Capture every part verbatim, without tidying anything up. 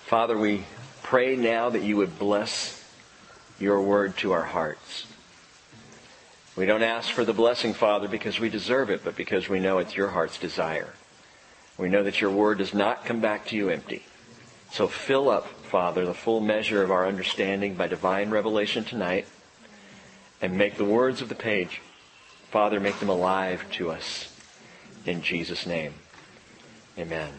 Father, we pray now that you would bless your word to our hearts. We don't ask for the blessing, Father, because we deserve it, but because we know it's your heart's desire. We know that your word does not come back to you empty. So fill up, Father, the full measure of our understanding by divine revelation tonight, and make the words of the page, Father, make them alive to us. In Jesus' name, amen.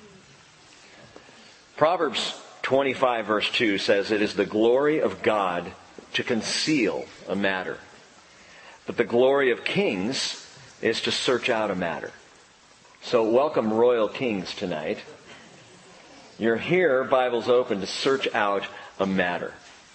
Proverbs twenty-five verse two says, "It is the glory of God to conceal a matter, but the glory of kings is to search out a matter." So welcome, royal kings, tonight. You're here, Bible's open, to search out a matter.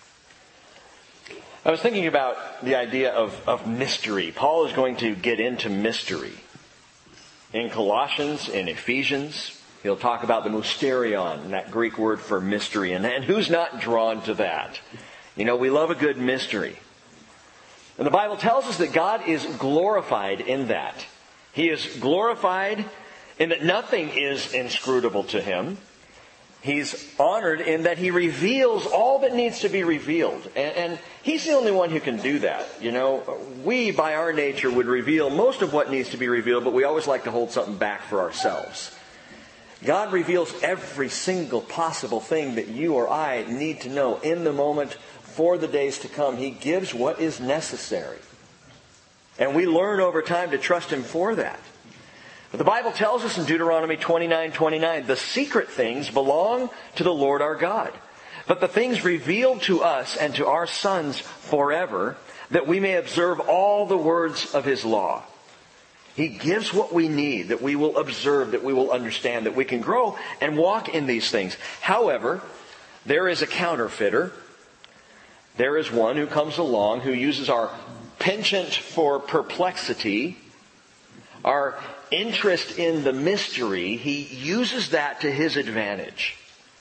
I was thinking about the idea of, of mystery. Paul is going to get into mystery. In Colossians, in Ephesians, he'll talk about the mysterion, that Greek word for mystery. And, and who's not drawn to that? You know, we love a good mystery. And the Bible tells us that God is glorified in that. He is glorified in that nothing is inscrutable to Him. He's honored in that He reveals all that needs to be revealed. And, and He's the only one who can do that. You know, we, by our nature, would reveal most of what needs to be revealed, but we always like to hold something back for ourselves. God reveals every single possible thing that you or I need to know in the moment for the days to come. He gives what is necessary. And we learn over time to trust Him for that. But the Bible tells us in Deuteronomy twenty-nine twenty-nine, the secret things belong to the Lord our God. But the things revealed to us and to our sons forever, that we may observe all the words of His law. He gives what we need, that we will observe, that we will understand, that we can grow and walk in these things. However, there is a counterfeiter. There is one who comes along who uses our penchant for perplexity, our interest in the mystery. He uses that to his advantage.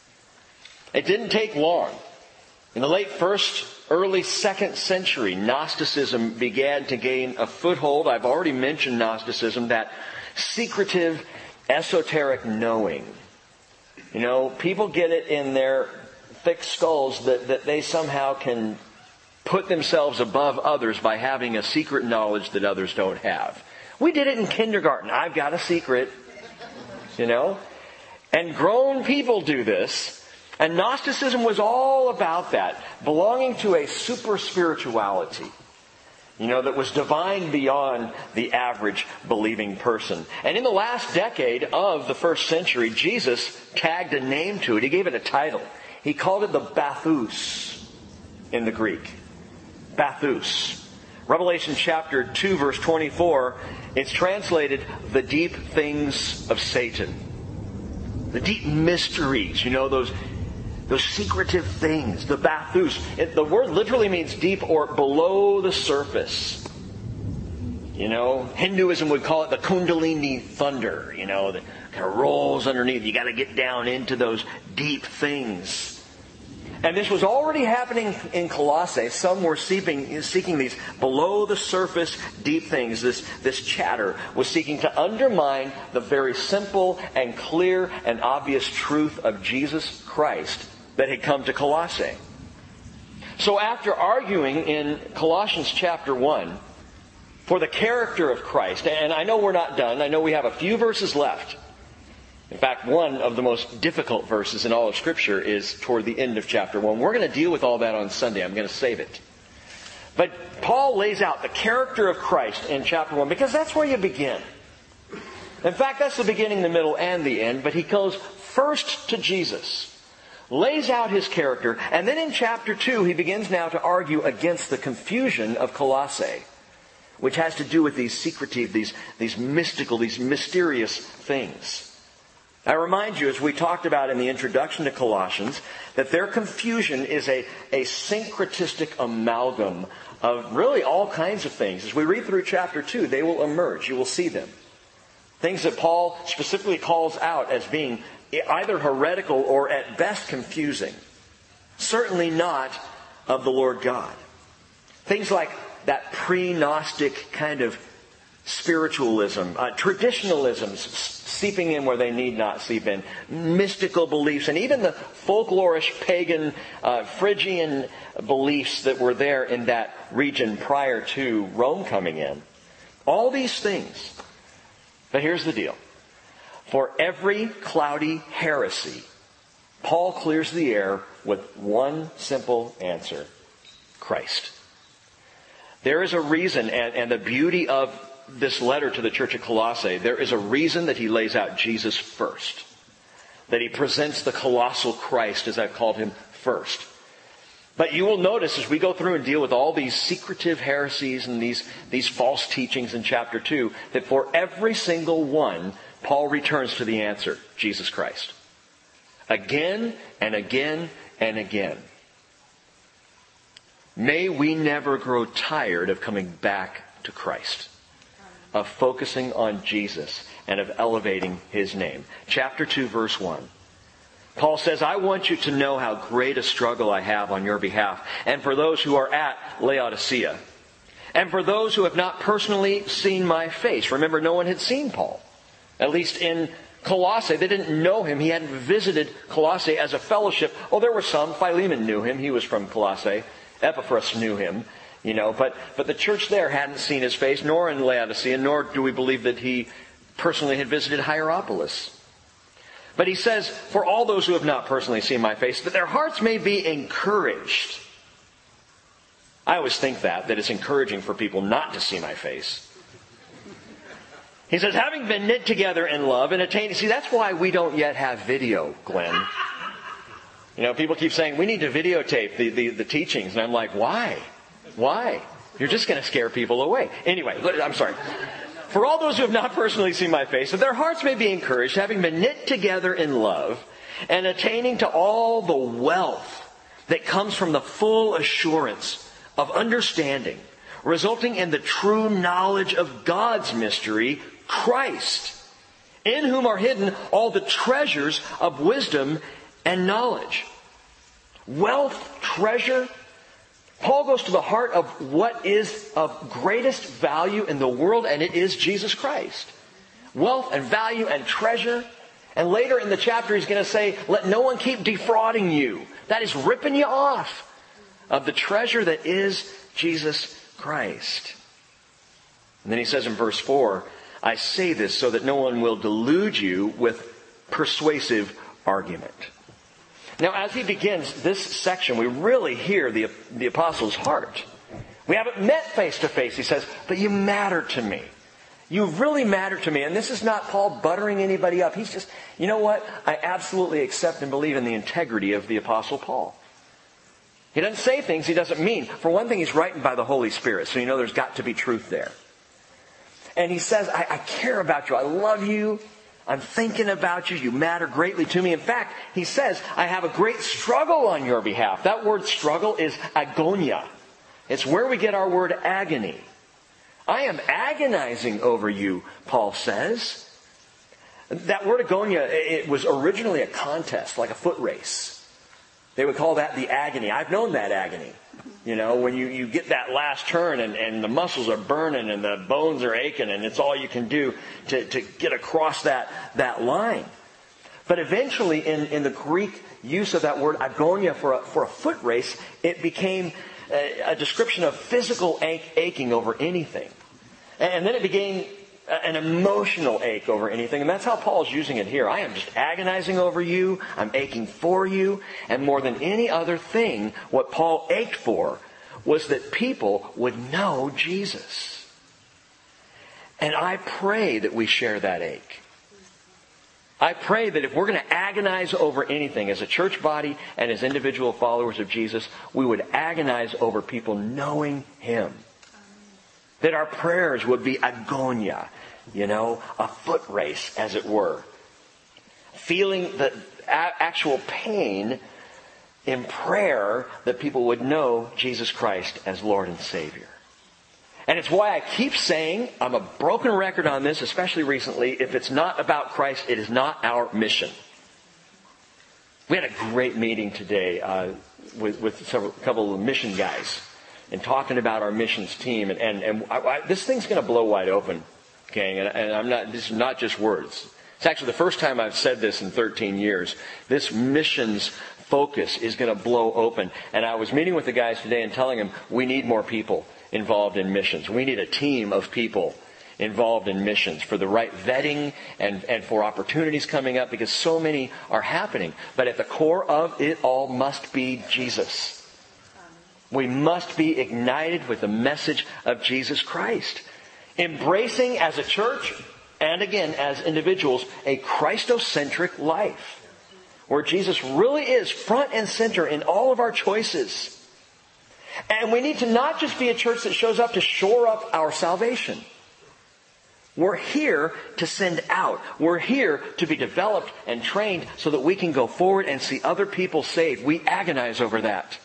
It didn't take long. In the late first, early second century, Gnosticism began to gain a foothold. I've already mentioned Gnosticism, that secretive, esoteric knowing. You know, people get it in their thick skulls that, that they somehow can put themselves above others by having a secret knowledge that others don't have. We did it in kindergarten. I've got a secret, you know. And grown people do this. And Gnosticism was all about that, belonging to a super spirituality, you know, that was divine beyond the average believing person. And in the last decade of the first century, Jesus tagged a name to it. He gave it a title. He called it the Bathos in the Greek. Bathos. Revelation chapter two verse twenty-four, it's translated the deep things of Satan. The deep mysteries, you know, those those secretive things, the Bathos. It, the word literally means deep or below the surface. You know, Hinduism would call it the Kundalini thunder, you know, that kind of rolls underneath. You got to get down into those deep things. And this was already happening in Colossae. Some were seeking, seeking these below the surface deep things. This, this chatter was seeking to undermine the very simple and clear and obvious truth of Jesus Christ that had come to Colossae. So after arguing in Colossians chapter one for the character of Christ, and I know we're not done. I know we have a few verses left. In fact, one of the most difficult verses in all of Scripture is toward the end of chapter one. We're going to deal with all that on Sunday. I'm going to save it. But Paul lays out the character of Christ in chapter one because that's where you begin. In fact, that's the beginning, the middle, and the end. But he goes first to Jesus, lays out His character, and then in chapter two he begins now to argue against the confusion of Colossae, which has to do with these secretive, these, these mystical, these mysterious things. I remind you, as we talked about in the introduction to Colossians, that their confusion is a, a syncretistic amalgam of really all kinds of things. As we read through chapter two, they will emerge. You will see them. Things that Paul specifically calls out as being either heretical or at best confusing. Certainly not of the Lord God. Things like that pre-Gnostic kind of spiritualism, uh, traditionalism, seeping in where they need not seep in. Mystical beliefs, and even the folklorish, pagan, uh, Phrygian beliefs that were there in that region prior to Rome coming in. All these things. But here's the deal. For every cloudy heresy, Paul clears the air with one simple answer. Christ. There is a reason, and, and the beauty of this letter to the church at Colossae, there is a reason that he lays out Jesus first. That he presents the colossal Christ, as I've called him, first. But you will notice as we go through and deal with all these secretive heresies and these, these false teachings in chapter two, that for every single one, Paul returns to the answer, Jesus Christ. Again and again and again. May we never grow tired of coming back to Christ, of focusing on Jesus, and of elevating his name. Chapter two, verse one. Paul says, I want you to know how great a struggle I have on your behalf, and for those who are at Laodicea, and for those who have not personally seen my face. Remember, no one had seen Paul. At least in Colossae, they didn't know him. He hadn't visited Colossae as a fellowship. Oh, there were some. Philemon knew him. He was from Colossae. Epaphras knew him, you know, but, but the church there hadn't seen his face, nor in Laodicea, nor do we believe that he personally had visited Hierapolis. But he says, for all those who have not personally seen my face, that their hearts may be encouraged. I always think that, that it's encouraging for people not to see my face. He says, having been knit together in love and attained... See, that's why we don't yet have video, Glenn. You know, people keep saying, we need to videotape the, the, the teachings. And I'm like, why? Why? You're just going to scare people away. Anyway, I'm sorry. For all those who have not personally seen my face, that their hearts may be encouraged, having been knit together in love, and attaining to all the wealth that comes from the full assurance of understanding, resulting in the true knowledge of God's mystery, Christ, in whom are hidden all the treasures of wisdom and knowledge. Wealth, treasure. Paul goes to the heart of what is of greatest value in the world, and it is Jesus Christ. Wealth and value and treasure. And later in the chapter he's going to say, let no one keep defrauding you. That is ripping you off of the treasure that is Jesus Christ. And then he says in verse four, I say this so that no one will delude you with persuasive argument. Now, as he begins this section, we really hear the, the apostle's heart. We haven't met face to face, he says, but you matter to me. You really matter to me. And this is not Paul buttering anybody up. He's just, you know what? I absolutely accept and believe in the integrity of the apostle Paul. He doesn't say things he doesn't mean. For one thing, he's writing by the Holy Spirit, so you know there's got to be truth there. And he says, I, I care about you. I love you. I'm thinking about you. You matter greatly to me. In fact, he says, I have a great struggle on your behalf. That word struggle is agonia. It's where we get our word agony. I am agonizing over you, Paul says. That word agonia, it was originally a contest, like a foot race. They would call that the agony. I've known that agony. You know, when you, you get that last turn and, and the muscles are burning and the bones are aching and it's all you can do to, to get across that, that line. But eventually in, in the Greek use of that word agonia for a, for a foot race, it became a, a description of physical ach- aching over anything. And, and then it became an emotional ache over anything. And that's how Paul's using it here. I am just agonizing over you. I'm aching for you. And more than any other thing, what Paul ached for was that people would know Jesus. And I pray that we share that ache. I pray that if we're going to agonize over anything as a church body and as individual followers of Jesus, we would agonize over people knowing Him. That our prayers would be agonia, you know, a foot race, as it were. Feeling the actual pain in prayer that people would know Jesus Christ as Lord and Savior. And it's why I keep saying, I'm a broken record on this, especially recently, if it's not about Christ, it is not our mission. We had a great meeting today uh, with, with several, a couple of mission guys. And talking about our missions team, and and, and I, I, this thing's going to blow wide open, gang. And, and I'm not. This is not just words. It's actually the first time I've said this in thirteen years. This missions focus is going to blow open. And I was meeting with the guys today and telling them we need more people involved in missions. We need a team of people involved in missions for the right vetting and, and for opportunities coming up, because so many are happening. But at the core of it all must be Jesus. We must be ignited with the message of Jesus Christ. Embracing as a church, and again as individuals, a Christocentric life, where Jesus really is front and center in all of our choices. And we need to not just be a church that shows up to shore up our salvation. We're here to send out. We're here to be developed and trained so that we can go forward and see other people saved. We agonize over that.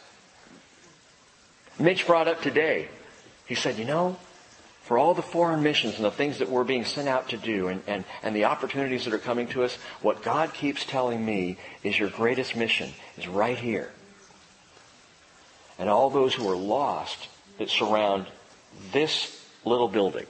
Mitch brought up today, he said, you know, for all the foreign missions and the things that we're being sent out to do and, and, and the opportunities that are coming to us, what God keeps telling me is your greatest mission is right here. And all those who are lost that surround this little building,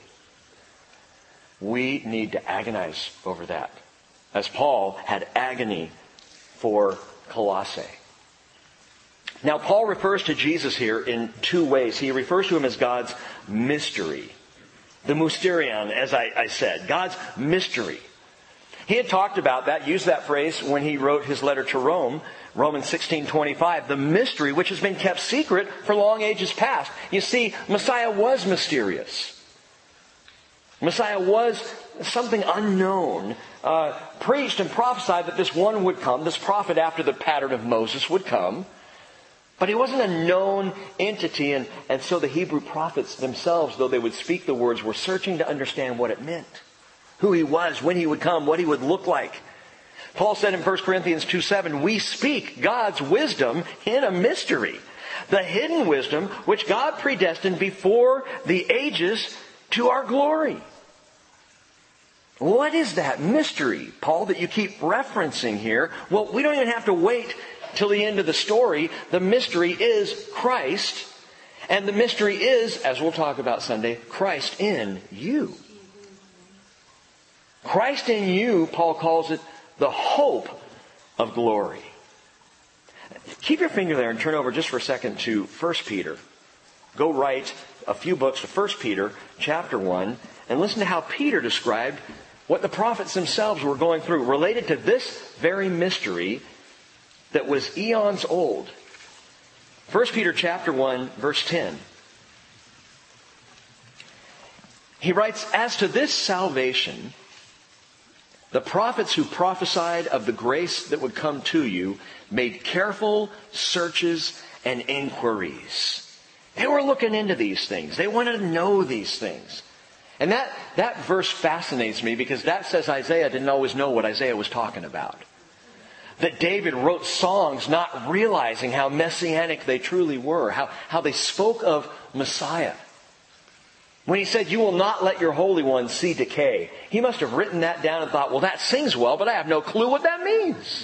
we need to agonize over that, as Paul had agony for Colossae. Now, Paul refers to Jesus here in two ways. He refers to him as God's mystery. The mysterion, as I, I said, God's mystery. He had talked about that, used that phrase when he wrote his letter to Rome, Romans sixteen twenty-five, the mystery which has been kept secret for long ages past. You see, Messiah was mysterious. Messiah was something unknown, uh, preached and prophesied that this one would come, this prophet after the pattern of Moses would come. But he wasn't a known entity, and, and so the Hebrew prophets themselves, though they would speak the words, were searching to understand what it meant. Who he was, when he would come, what he would look like. Paul said in First Corinthians two seven, we speak God's wisdom in a mystery. The hidden wisdom which God predestined before the ages to our glory. What is that mystery, Paul, that you keep referencing here? Well, we don't even have to wait till the end of the story. The mystery is Christ. And the mystery is, as we'll talk about Sunday, Christ in you. Christ in you, Paul calls it the hope of glory. Keep your finger there and turn over just for a second to First Peter. Go write a few books to First Peter chapter one and listen to how Peter described what the prophets themselves were going through related to this very mystery that was eons old. First Peter chapter one, verse ten. He writes, as to this salvation, the prophets who prophesied of the grace that would come to you made careful searches and inquiries. They were looking into these things. They wanted to know these things. And that, that verse fascinates me because that says Isaiah didn't always know what Isaiah was talking about. That David wrote songs not realizing how messianic they truly were, how, how they spoke of Messiah. When he said, you will not let your Holy One see decay, he must have written that down and thought, well, that sings well, but I have no clue what that means.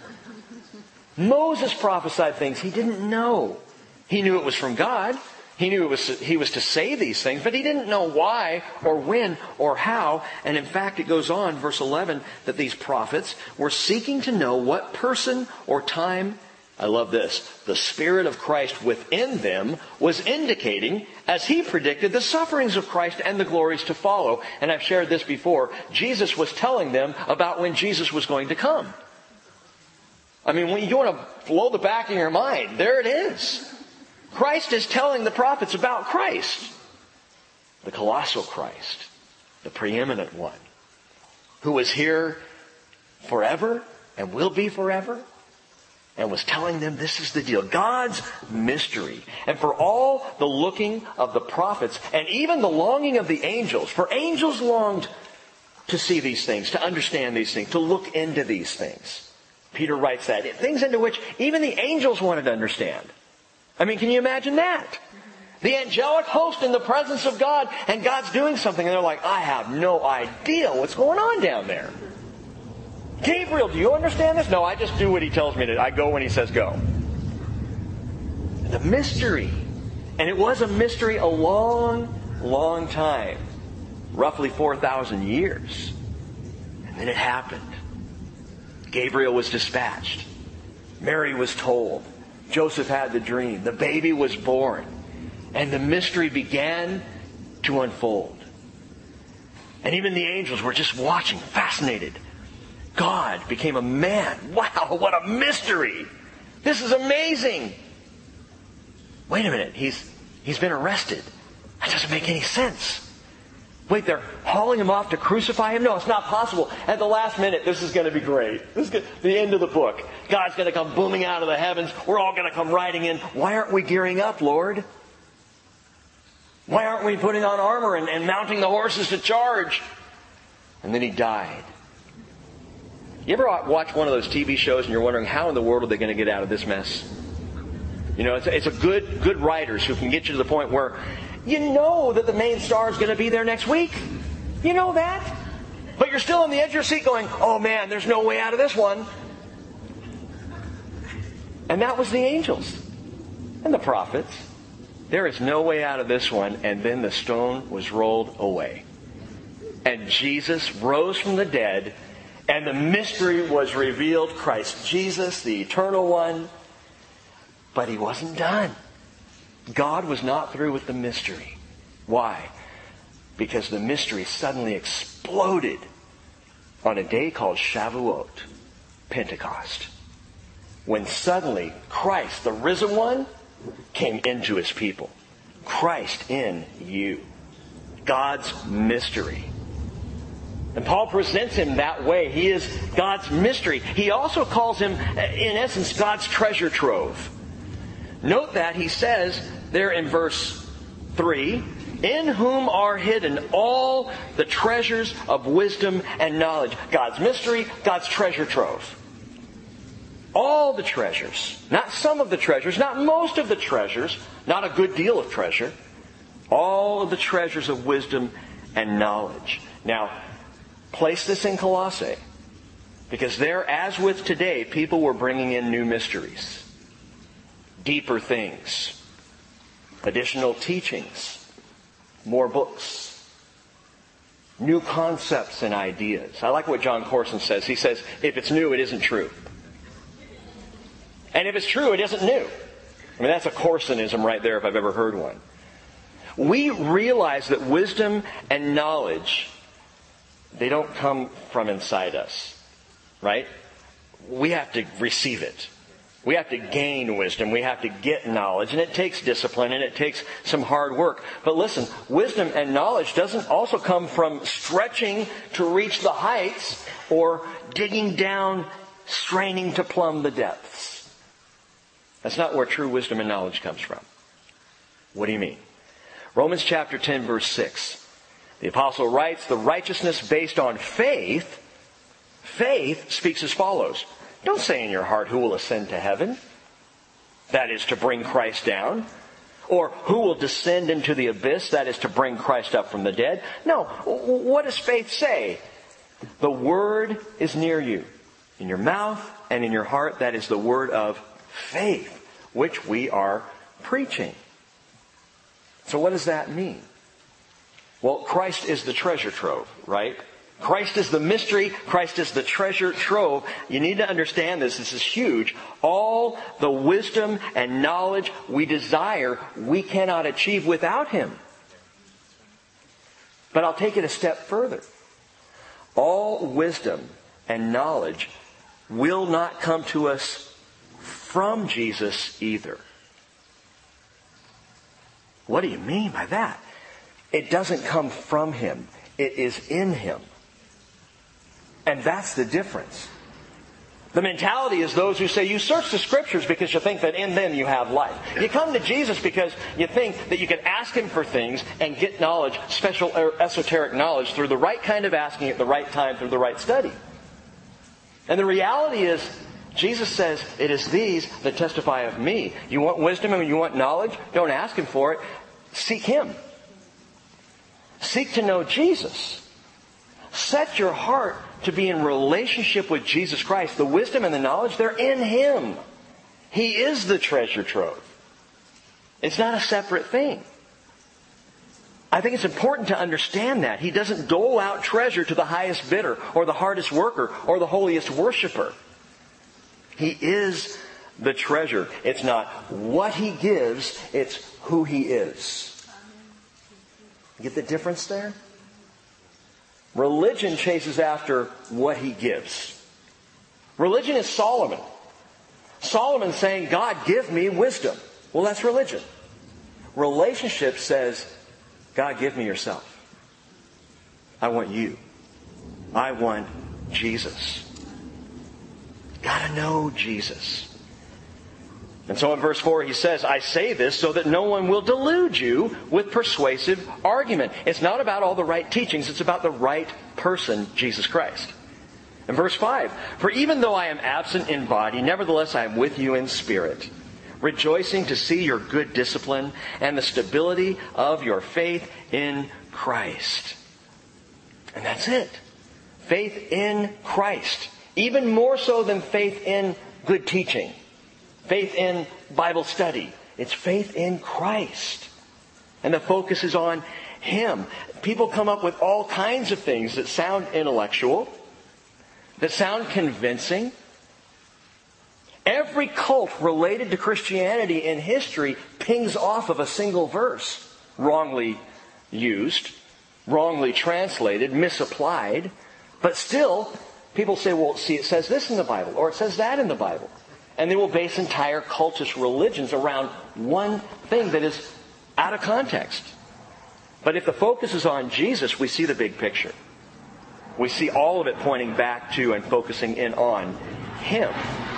Moses prophesied things he didn't know. He knew it was from God. He knew it was, he was to say these things, but he didn't know why or when or how. And in fact, it goes on, verse eleven, that these prophets were seeking to know what person or time, I love this, the Spirit of Christ within them was indicating as he predicted the sufferings of Christ and the glories to follow. And I've shared this before. Jesus was telling them about when Jesus was going to come. I mean, when you want to blow the back of your mind, there it is. Christ is telling the prophets about Christ. The colossal Christ. The preeminent one. Who is here forever and will be forever. And was telling them this is the deal. God's mystery. And for all the looking of the prophets and even the longing of the angels. For angels longed to see these things, to understand these things, to look into these things. Peter writes that. Things into which even the angels wanted to understand. I mean, can you imagine that? The angelic host in the presence of God, and God's doing something, and they're like, I have no idea what's going on down there. Gabriel, do you understand this? No, I just do what he tells me to. I go when he says go. The mystery. And it was a mystery a long, long time. Roughly four thousand years. And then it happened. Gabriel was dispatched. Mary was told. Joseph had the dream. The baby was born. And the mystery began to unfold. And even the angels were just watching, fascinated. God became a man. Wow, what a mystery! This is amazing! Wait a minute, he's he's been arrested. That doesn't make any sense. Wait, they're hauling him off to crucify him? No, it's not possible. At the last minute, this is going to be great. This is good. The end of the book. God's going to come booming out of the heavens. We're all going to come riding in. Why aren't we gearing up, Lord? Why aren't we putting on armor and, and mounting the horses to charge? And then he died. You ever watch one of those T V shows and you're wondering how in the world are they going to get out of this mess? You know, it's a, it's a good, good writers who can get you to the point where you know that the main star is going to be there next week. You know that. But you're still on the edge of your seat going, oh man, there's no way out of this one. And that was the angels and the prophets. There is no way out of this one. And then the stone was rolled away. And Jesus rose from the dead. And the mystery was revealed. Christ Jesus, the eternal one. But he wasn't done. God was not through with the mystery. Why? Because the mystery suddenly exploded on a day called Shavuot, Pentecost. When suddenly Christ, the risen one, came into his people. Christ in you. God's mystery. And Paul presents him that way. He is God's mystery. He also calls him, in essence, God's treasure trove. Note that he says there in verse three, in whom are hidden all the treasures of wisdom and knowledge. God's mystery, God's treasure trove. All the treasures. Not some of the treasures, not most of the treasures, not a good deal of treasure. All of the treasures of wisdom and knowledge. Now, place this in Colossae. Because there, as with today, people were bringing in new mysteries. Deeper things. Additional teachings. More books. New concepts and ideas. I like what John Corson says. He says, if it's new, it isn't true. And if it's true, it isn't new. I mean, that's a Corsonism right there if I've ever heard one. We realize that wisdom and knowledge, they don't come from inside us. Right? We have to receive it. We have to gain wisdom. We have to get knowledge. And it takes discipline and it takes some hard work. But listen, wisdom and knowledge doesn't also come from stretching to reach the heights or digging down, straining to plumb the depths. That's not where true wisdom and knowledge comes from. What do you mean? Romans chapter ten, verse six. The apostle writes, the righteousness based on faith, faith speaks as follows. Don't say in your heart, who will ascend to heaven? That is to bring Christ down. Or who will descend into the abyss? That is to bring Christ up from the dead. No. What does faith say? The word is near you. In your mouth and in your heart. That is the word of faith, which we are preaching. So what does that mean? Well, Christ is the treasure trove, right? Christ is the mystery. Christ is the treasure trove. You need to understand this. This is huge. All the wisdom and knowledge we desire, we cannot achieve without Him. But I'll take it a step further. All wisdom and knowledge will not come to us from Jesus either. What do you mean by that? It doesn't come from Him. It is in Him. And that's the difference. The mentality is those who say you search the Scriptures because you think that in them you have life. You come to Jesus because you think that you can ask Him for things and get knowledge, special esoteric knowledge, through the right kind of asking at the right time, through the right study. And the reality is, Jesus says, it is these that testify of me. You want wisdom and you want knowledge? Don't ask Him for it. Seek Him. Seek to know Jesus. Set your heart to be in relationship with Jesus Christ. The wisdom and the knowledge, they're in Him. He is the treasure trove. It's not a separate thing. I think it's important to understand that. He doesn't dole out treasure to the highest bidder or the hardest worker or the holiest worshiper. He is the treasure. It's not what He gives, it's who He is. Get the difference there? Religion chases after what He gives. Religion is Solomon. Solomon saying, God, give me wisdom. Well, that's religion. Relationship says, God, give me yourself. I want you. I want Jesus. Gotta know Jesus. And so in verse four he says, I say this so that no one will delude you with persuasive argument. It's not about all the right teachings, it's about the right person, Jesus Christ. In verse five, for even though I am absent in body, nevertheless I am with you in spirit, rejoicing to see your good discipline and the stability of your faith in Christ. And that's it. Faith in Christ. Even more so than faith in good teaching. Faith in Bible study. It's faith in Christ. And the focus is on Him. People come up with all kinds of things that sound intellectual, that sound convincing. Every cult related to Christianity in history pings off of a single verse. Wrongly used, wrongly translated, misapplied. But still, people say, well, see, it says this in the Bible, or it says that in the Bible. And they will base entire cultist religions around one thing that is out of context. But if the focus is on Jesus, we see the big picture. We see all of it pointing back to and focusing in on Him.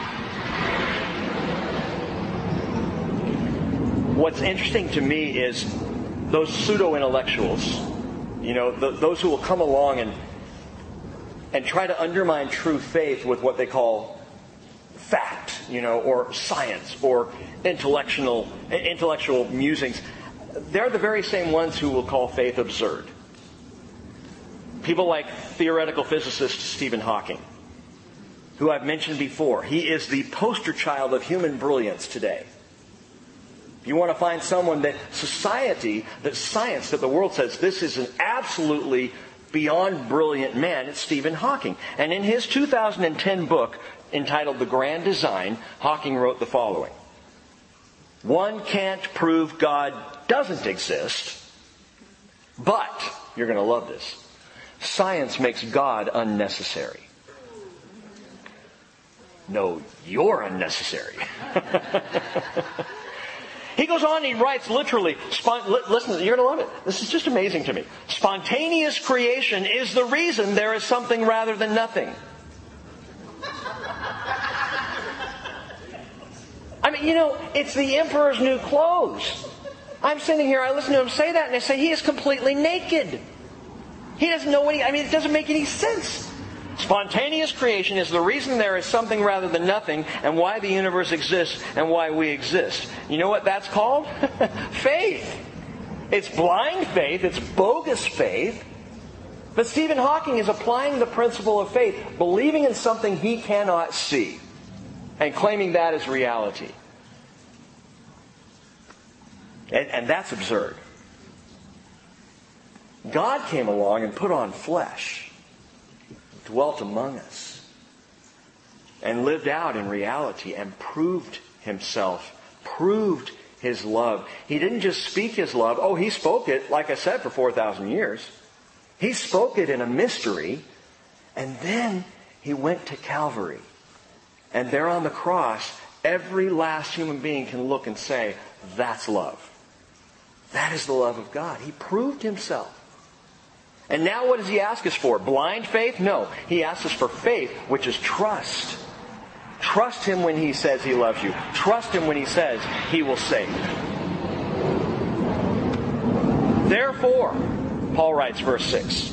What's interesting to me is those pseudo-intellectuals, you know, the, those who will come along and and try to undermine true faith with what they call fact, you know, or science, or intellectual intellectual musings. They're the very same ones who will call faith absurd. People like theoretical physicist Stephen Hawking, who I've mentioned before. He is the poster child of human brilliance today. You want to find someone that society, that science, that the world says this is an absolutely beyond brilliant man, it's Stephen Hawking. And in his two thousand ten book entitled The Grand Design, Hawking wrote the following. One can't prove God doesn't exist, but, you're going to love this, science makes God unnecessary. No, you're unnecessary. He goes on and he writes literally, spon- listen, you're going to love it. This is just amazing to me. Spontaneous creation is the reason there is something rather than nothing. I mean, you know, it's the emperor's new clothes. I'm sitting here, I listen to him say that, and I say, he is completely naked. He doesn't know what he, I mean, it doesn't make any sense. Spontaneous creation is the reason there is something rather than nothing, and why the universe exists, and why we exist. You know what that's called? Faith. It's blind faith, it's bogus faith. But Stephen Hawking is applying the principle of faith, believing in something he cannot see, and claiming that as reality. And, and that's absurd. God came along and put on flesh, dwelt among us, and lived out in reality and proved Himself, proved His love. He didn't just speak His love. Oh, He spoke it, like I said, for four thousand years. He spoke it in a mystery, and then He went to Calvary. And there on the cross, every last human being can look and say, that's love. That is the love of God. He proved Himself. And now what does He ask us for? Blind faith? No. He asks us for faith, which is trust. Trust Him when He says He loves you. Trust Him when He says He will save. Therefore, Paul writes, verse six,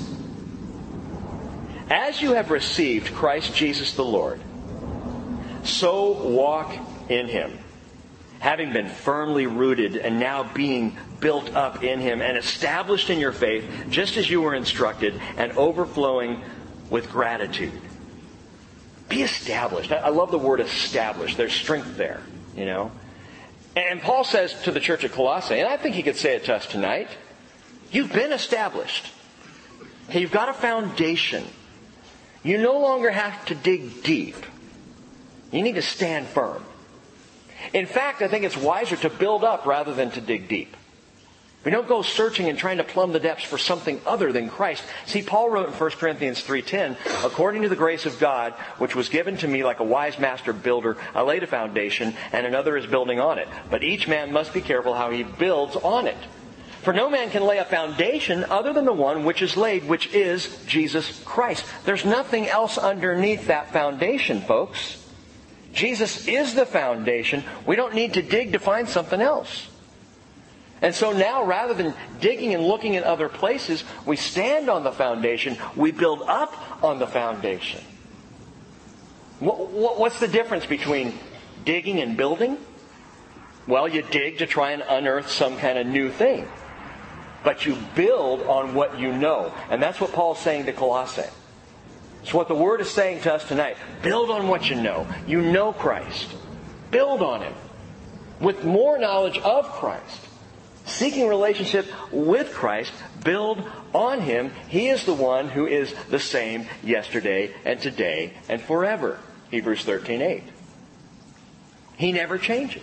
as you have received Christ Jesus the Lord, so walk in Him, having been firmly rooted and now being built up in Him and established in your faith, just as you were instructed, and overflowing with gratitude. Be established. I love the word established. There's strength there, you know. And Paul says to the church at Colossae, and I think he could say it to us tonight, You've been established. Okay, you've got a foundation. You no longer have to dig deep. You need to stand firm. In fact, I think it's wiser to build up rather than to dig deep. We don't go searching and trying to plumb the depths for something other than Christ. See, Paul wrote in First Corinthians three ten, according to the grace of God, which was given to me like a wise master builder, I laid a foundation, and another is building on it. But each man must be careful how he builds on it. For no man can lay a foundation other than the one which is laid, which is Jesus Christ. There's nothing else underneath that foundation, folks. Jesus is the foundation. We don't need to dig to find something else. And so now, rather than digging and looking in other places, we stand on the foundation. We build up on the foundation. What's the difference between digging and building? Well, you dig to try and unearth some kind of new thing. But you build on what you know. And that's what Paul's saying to Colossae. It's what the Word is saying to us tonight. Build on what you know. You know Christ. Build on Him. With more knowledge of Christ. Seeking relationship with Christ, build on Him. He is the one who is the same yesterday and today and forever. Hebrews thirteen eight. He never changes.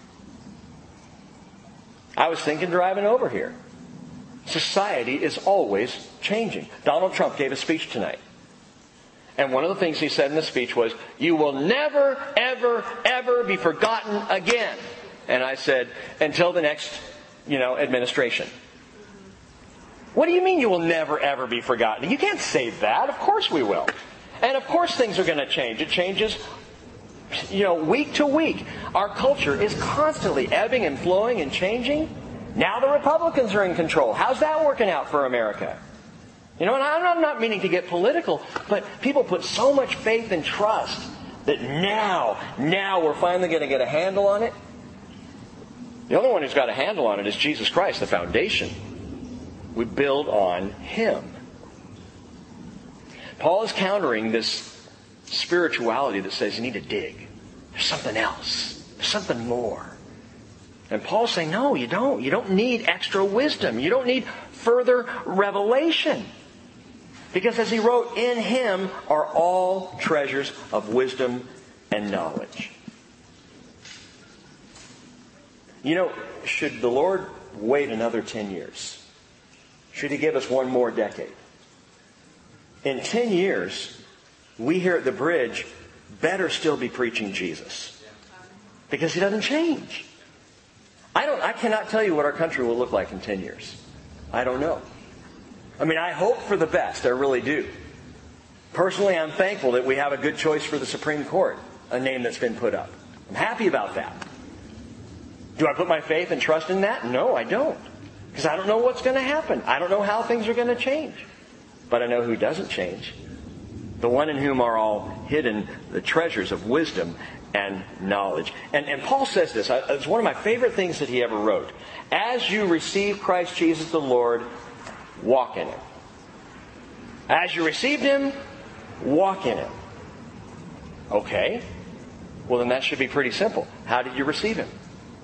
I was thinking driving over here. Society is always changing. Donald Trump gave a speech tonight. And one of the things he said in the speech was, "You will never, ever, ever be forgotten again." And I said, until the next you know, administration. What do you mean you will never, ever be forgotten? You can't say that. Of course we will. And of course things are going to change. It changes, you know, week to week. Our culture is constantly ebbing and flowing and changing. Now the Republicans are in control. How's that working out for America? You know, and I'm not meaning to get political, but people put so much faith and trust that now, now we're finally going to get a handle on it. The only one who's got a handle on it is Jesus Christ, the foundation. We build on Him. Paul is countering this spirituality that says you need to dig. There's something else. There's something more. And Paul's saying, no, you don't. You don't need extra wisdom. You don't need further revelation. Because as he wrote, in Him are all treasures of wisdom and knowledge. You know, should the Lord wait another ten years? Should He give us one more decade? In ten years, we here at the Bridge better still be preaching Jesus. Because He doesn't change. I don't. I cannot tell you what our country will look like in ten years. I don't know. I mean, I hope for the best. I really do. Personally, I'm thankful that we have a good choice for the Supreme Court, a name that's been put up. I'm happy about that. Do I put my faith and trust in that? No, I don't. Because I don't know what's going to happen. I don't know how things are going to change. But I know who doesn't change. The one in whom are all hidden the treasures of wisdom and knowledge. And, and Paul says this. It's one of my favorite things that he ever wrote. As you receive Christ Jesus the Lord, walk in Him. As you received Him, walk in Him. Okay. Well, then that should be pretty simple. How did you receive Him?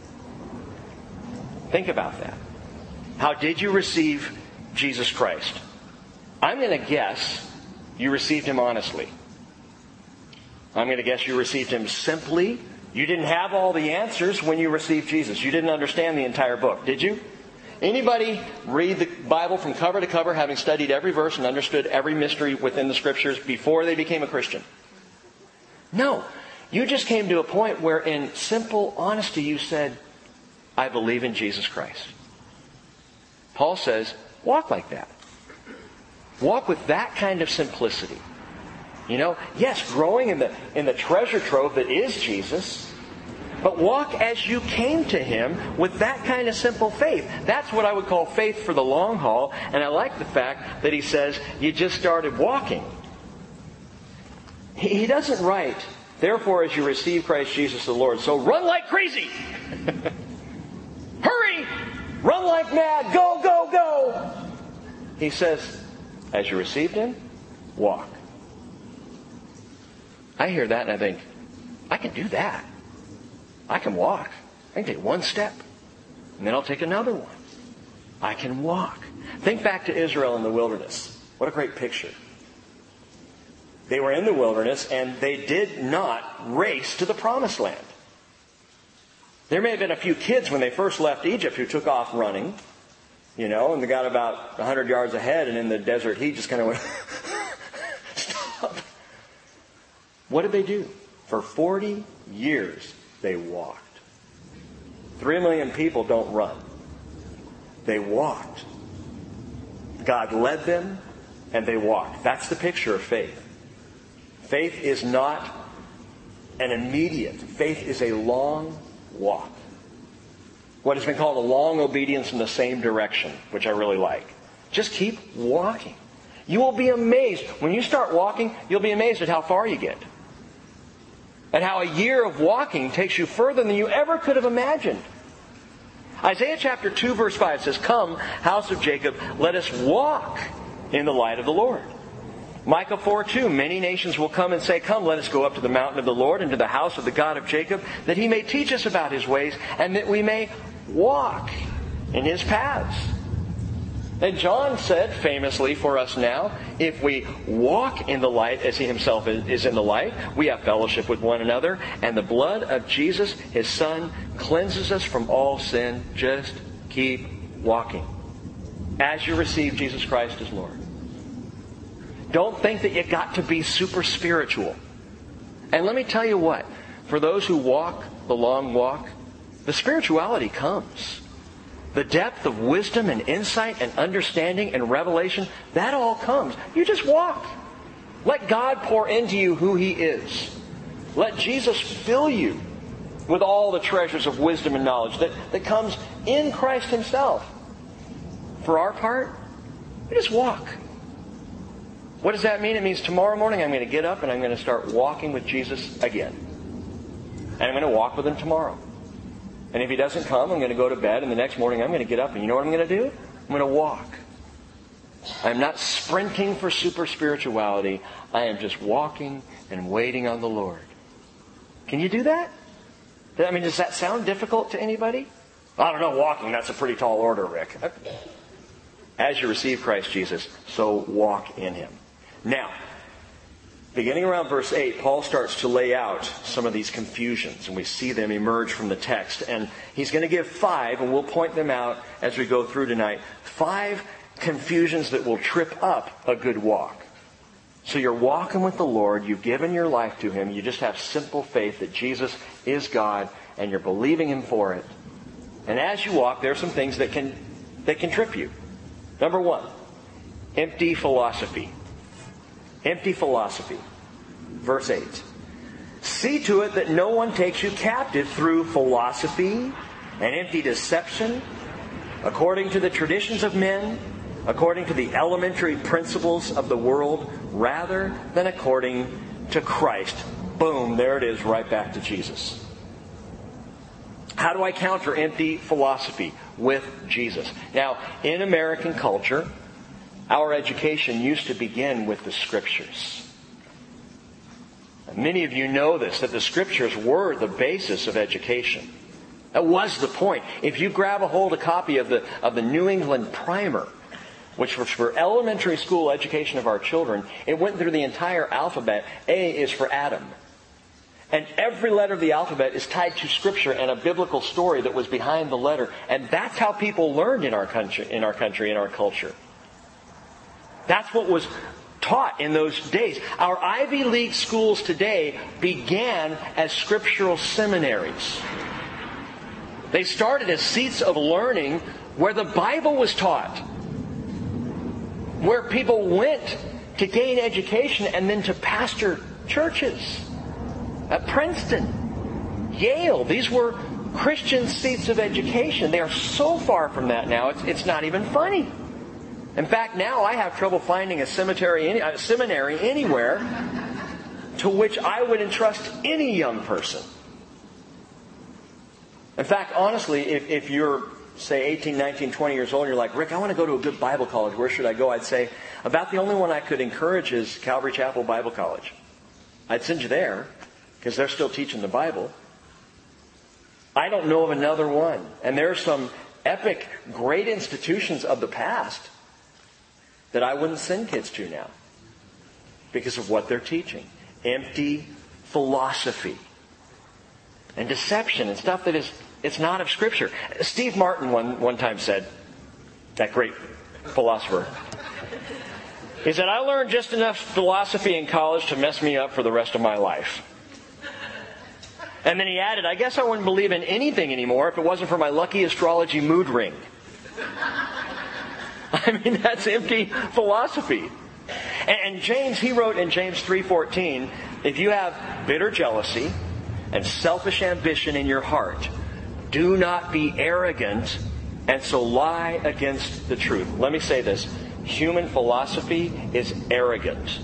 Think about that. How did you receive Jesus Christ? I'm going to guess you received Him honestly. I'm going to guess you received Him simply. You didn't have all the answers when you received Jesus. You didn't understand the entire book, did you? Anybody read the Bible from cover to cover, having studied every verse and understood every mystery within the Scriptures before they became a Christian? No. You just came to a point where in simple honesty you said, I believe in Jesus Christ. Paul says, walk like that. Walk with that kind of simplicity. You know, yes, growing in the in the treasure trove that is Jesus, but walk as you came to Him with that kind of simple faith. That's what I would call faith for the long haul, and I like the fact that he says you just started walking. He, he doesn't write, therefore as you receive Christ Jesus the Lord, so run like crazy. Hurry! Run like mad! Go, go, go! He says, as you received Him, walk. I hear that and I think, I can do that. I can walk. I can take one step. And then I'll take another one. I can walk. Think back to Israel in the wilderness. What a great picture. They were in the wilderness and they did not race to the promised land. There may have been a few kids when they first left Egypt who took off running, you know, and they got about one hundred yards ahead, and in the desert heat just kind of went, stop. What did they do? For forty years, they walked. Three million people don't run. They walked. God led them, and they walked. That's the picture of faith. Faith is not an immediate. Faith is a long walk. What has been called a long obedience in the same direction, which I really like. Just keep walking. You will be amazed. When you start walking, you'll be amazed at how far you get. And how a year of walking takes you further than you ever could have imagined. Isaiah chapter two verse five says, "Come, house of Jacob, let us walk in the light of the Lord." Micah four two, "Many nations will come and say, Come, let us go up to the mountain of the Lord and to the house of the God of Jacob, that He may teach us about His ways, and that we may walk in His paths." And John said famously for us now, if we walk in the light as He Himself is in the light, we have fellowship with one another, and the blood of Jesus, His Son, cleanses us from all sin. Just keep walking as you receive Jesus Christ as Lord. Don't think that you got to be super spiritual. And let me tell you what, for those who walk the long walk, the spirituality comes. The depth of wisdom and insight and understanding and revelation, that all comes. You just walk. Let God pour into you who He is. Let Jesus fill you with all the treasures of wisdom and knowledge that, that comes in Christ Himself. For our part, we just walk. What does that mean? It means tomorrow morning I'm going to get up and I'm going to start walking with Jesus again. And I'm going to walk with Him tomorrow. And if He doesn't come, I'm going to go to bed, and the next morning I'm going to get up, and you know what I'm going to do? I'm going to walk. I'm not sprinting for super spirituality. I am just walking and waiting on the Lord. Can you do that? I mean, does that sound difficult to anybody? I don't know, walking, that's a pretty tall order, Rick. As you receive Christ Jesus, so walk in Him. Now, beginning around verse eight, Paul starts to lay out some of these confusions, and we see them emerge from the text. And he's going to give five, and we'll point them out as we go through tonight. Five confusions that will trip up a good walk. So you're walking with the Lord, you've given your life to Him, you just have simple faith that Jesus is God, and you're believing Him for it. And as you walk, there are some things that can, that can trip you. Number one, empty philosophy. Empty philosophy. Verse eight. "See to it that no one takes you captive through philosophy and empty deception, according to the traditions of men, according to the elementary principles of the world, rather than according to Christ." Boom, there it is, right back to Jesus. How do I counter empty philosophy? With Jesus. Now, in American culture, our education used to begin with the Scriptures. Many of you know this, that the Scriptures were the basis of education. That was the point. If you grab a hold a copy of the of the New England Primer, which was for elementary school education of our children, it went through the entire alphabet. A is for Adam. And every letter of the alphabet is tied to Scripture and a biblical story that was behind the letter. And that's how people learned in our country, in our country, in our culture. That's what was taught in those days. Our Ivy League schools today began as scriptural seminaries. They started as seats of learning where the Bible was taught. Where people went to gain education and then to pastor churches. At Princeton, Yale, these were Christian seats of education. They are so far from that now, it's, it's not even funny. In fact, now I have trouble finding a cemetery, a seminary anywhere to which I would entrust any young person. In fact, honestly, if, if you're, say, eighteen, nineteen, twenty years old, and you're like, Rick, I want to go to a good Bible college. Where should I go? I'd say, about the only one I could encourage is Calvary Chapel Bible College. I'd send you there, because they're still teaching the Bible. I don't know of another one. And there are some epic, great institutions of the past that I wouldn't send kids to now because of what they're teaching. Empty philosophy and deception and stuff that is, it's not of Scripture. Steve Martin one, one time said, that great philosopher, he said, I learned just enough philosophy in college to mess me up for the rest of my life. And then he added, I guess I wouldn't believe in anything anymore if it wasn't for my lucky astrology mood ring. I mean, that's empty philosophy. And, and James, he wrote in James three fourteen, if you have bitter jealousy and selfish ambition in your heart, do not be arrogant and so lie against the truth. Let me say this. Human philosophy is arrogant.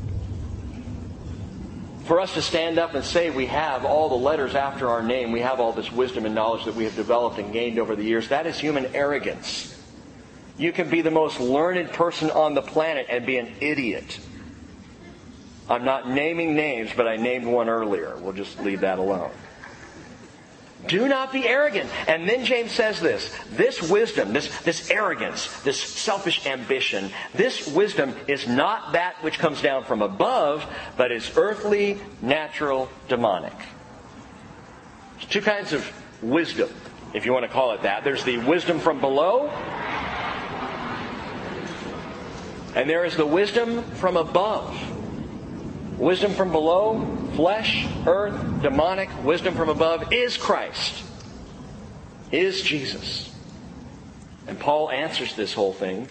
For us to stand up and say we have all the letters after our name, we have all this wisdom and knowledge that we have developed and gained over the years, that is human arrogance. You can be the most learned person on the planet and be an idiot. I'm not naming names, but I named one earlier. We'll just leave that alone. Do not be arrogant. And then James says this. This wisdom, this, this arrogance, this selfish ambition, this wisdom is not that which comes down from above, but is earthly, natural, demonic. There's two kinds of wisdom, if you want to call it that. There's the wisdom from below, and there is the wisdom from above. Wisdom from below, flesh, earth, demonic. Wisdom from above is Christ, is Jesus. And Paul answers this whole thing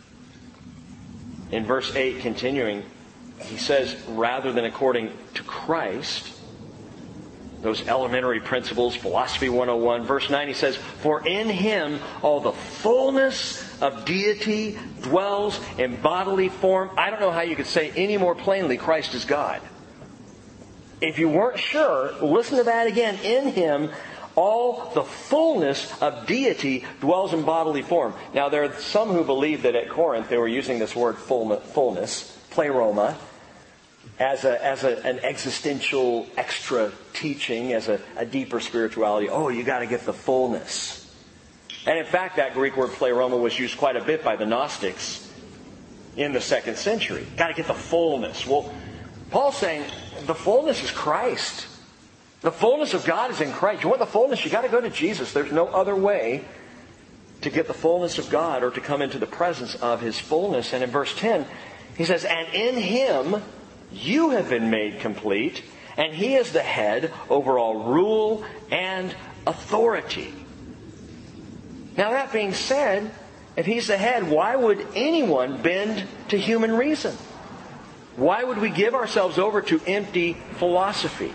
in verse eight, continuing. He says, rather than according to Christ, those elementary principles, Philosophy one oh one. Verse nine, he says, for in Him all the fullness of deity dwells in bodily form. I don't know how you could say any more plainly, Christ is God. If you weren't sure, listen to that again. In Him all the fullness of deity dwells in bodily form. Now there are some who believe that at Corinth they were using this word fullness, pleroma, as a as a, an existential extra teaching, as a, a deeper spirituality. Oh, you got to get the fullness. And in fact, that Greek word pleroma was used quite a bit by the Gnostics in the second century. Got to get the fullness. Well, Paul's saying the fullness is Christ. The fullness of God is in Christ. You want the fullness, you got to go to Jesus. There's no other way to get the fullness of God or to come into the presence of His fullness. And in verse ten, he says, and in Him you have been made complete, and He is the head over all rule and authority. Now that being said, if He's the head, why would anyone bend to human reason? Why would we give ourselves over to empty philosophy?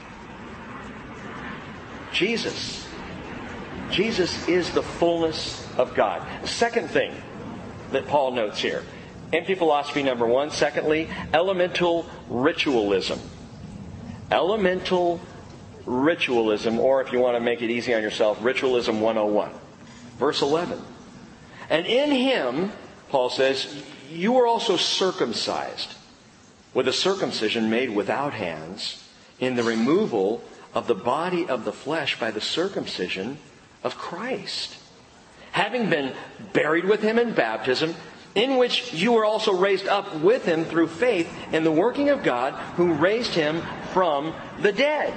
Jesus. Jesus is the fullness of God. The second thing that Paul notes here. Empty philosophy, number one. Secondly, elemental ritualism. Elemental ritualism, or if you want to make it easy on yourself, ritualism one oh one. Verse eleven. And in Him, Paul says, you were also circumcised with a circumcision made without hands, in the removal of the body of the flesh by the circumcision of Christ, having been buried with Him in baptism, in which you were also raised up with Him through faith in the working of God who raised Him from the dead.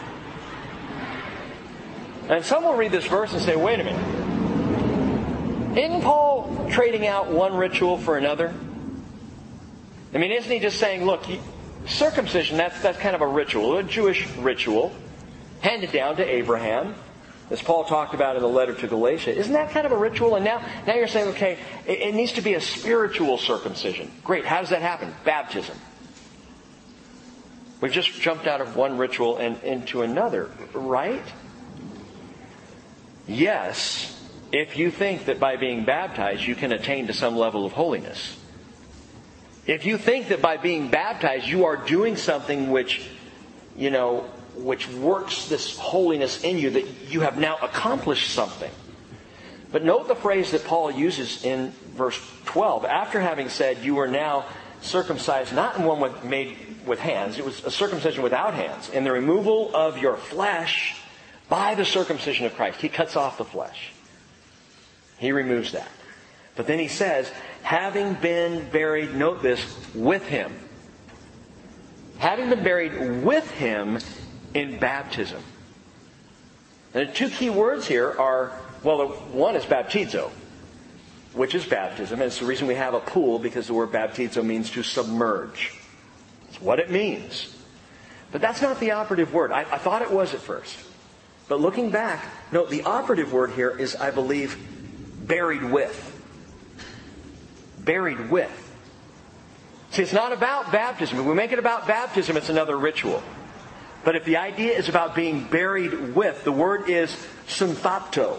And some will read this verse and say, wait a minute. Isn't Paul trading out one ritual for another? I mean, isn't he just saying, look, circumcision, that's, that's kind of a ritual, a Jewish ritual, handed down to Abraham, as Paul talked about in the letter to Galatia. Isn't that kind of a ritual? And now, now you're saying, okay, it, it needs to be a spiritual circumcision. Great, how does that happen? Baptism. We've just jumped out of one ritual and into another, right? Yes, if you think that by being baptized you can attain to some level of holiness. If you think that by being baptized you are doing something which, you know, which works this holiness in you, that you have now accomplished something. But note the phrase that Paul uses in verse twelve. After having said you are now circumcised, not in one with, made with hands, it was a circumcision without hands, in the removal of your flesh by the circumcision of Christ. He cuts off the flesh. He removes that. But then he says, having been buried, note this, with him. Having been buried with him in baptism. And the two key words here are, well, the one is baptizo, which is baptism. And it's the reason we have a pool, because the word baptizo means to submerge. It's what it means. But that's not the operative word. I, I thought it was at first. But looking back, no, the operative word here is, I believe, buried with. Buried with. See, it's not about baptism. If we make it about baptism, it's another ritual. But if the idea is about being buried with, the word is sunthapto.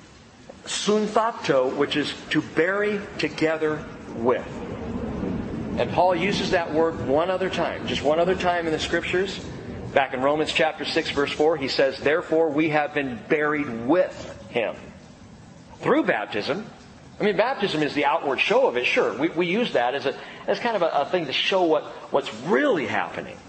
Sunthapto, which is to bury together with. And Paul uses that word one other time, just one other time in the Scriptures. Back in Romans chapter six, verse four, he says, therefore we have been buried with him. Through baptism. I mean, baptism is the outward show of it, sure. We, we use that as a as kind of a, a thing to show what, what's really happening.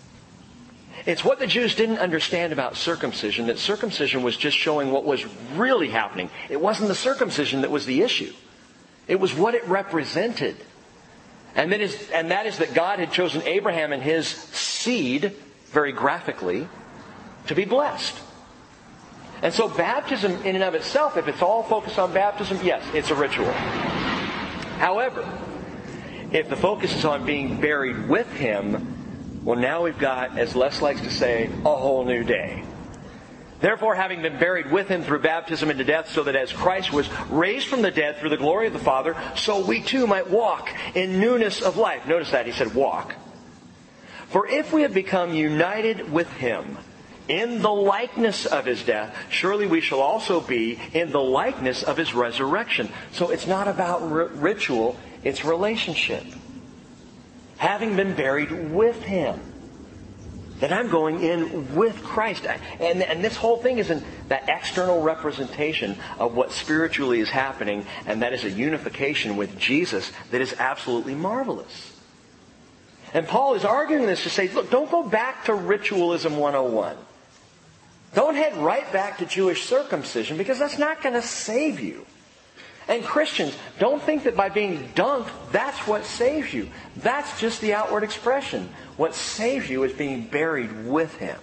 It's what the Jews didn't understand about circumcision, that circumcision was just showing what was really happening. It wasn't the circumcision that was the issue. It was what it represented. And that is, and that is that God had chosen Abraham and his seed, very graphically, to be blessed. And so baptism in and of itself, if it's all focused on baptism, yes, it's a ritual. However, if the focus is on being buried with him, well, now we've got, as Les likes to say, a whole new day. Therefore, having been buried with him through baptism into death, so that as Christ was raised from the dead through the glory of the Father, so we too might walk in newness of life. Notice that, he said walk. For if we have become united with him in the likeness of his death, surely we shall also be in the likeness of his resurrection. So it's not about r- ritual, it's relationship. Having been buried with him. That I'm going in with Christ. And, and this whole thing is in that external representation of what spiritually is happening, and that is a unification with Jesus that is absolutely marvelous. And Paul is arguing this to say, look, don't go back to ritualism one oh one. Don't head right back to Jewish circumcision, because that's not going to save you. And Christians, don't think that by being dunked, that's what saves you. That's just the outward expression. What saves you is being buried with him.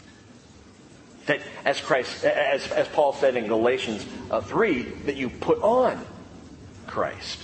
That, as Christ, as, as Paul said in Galatians three, that you put on Christ.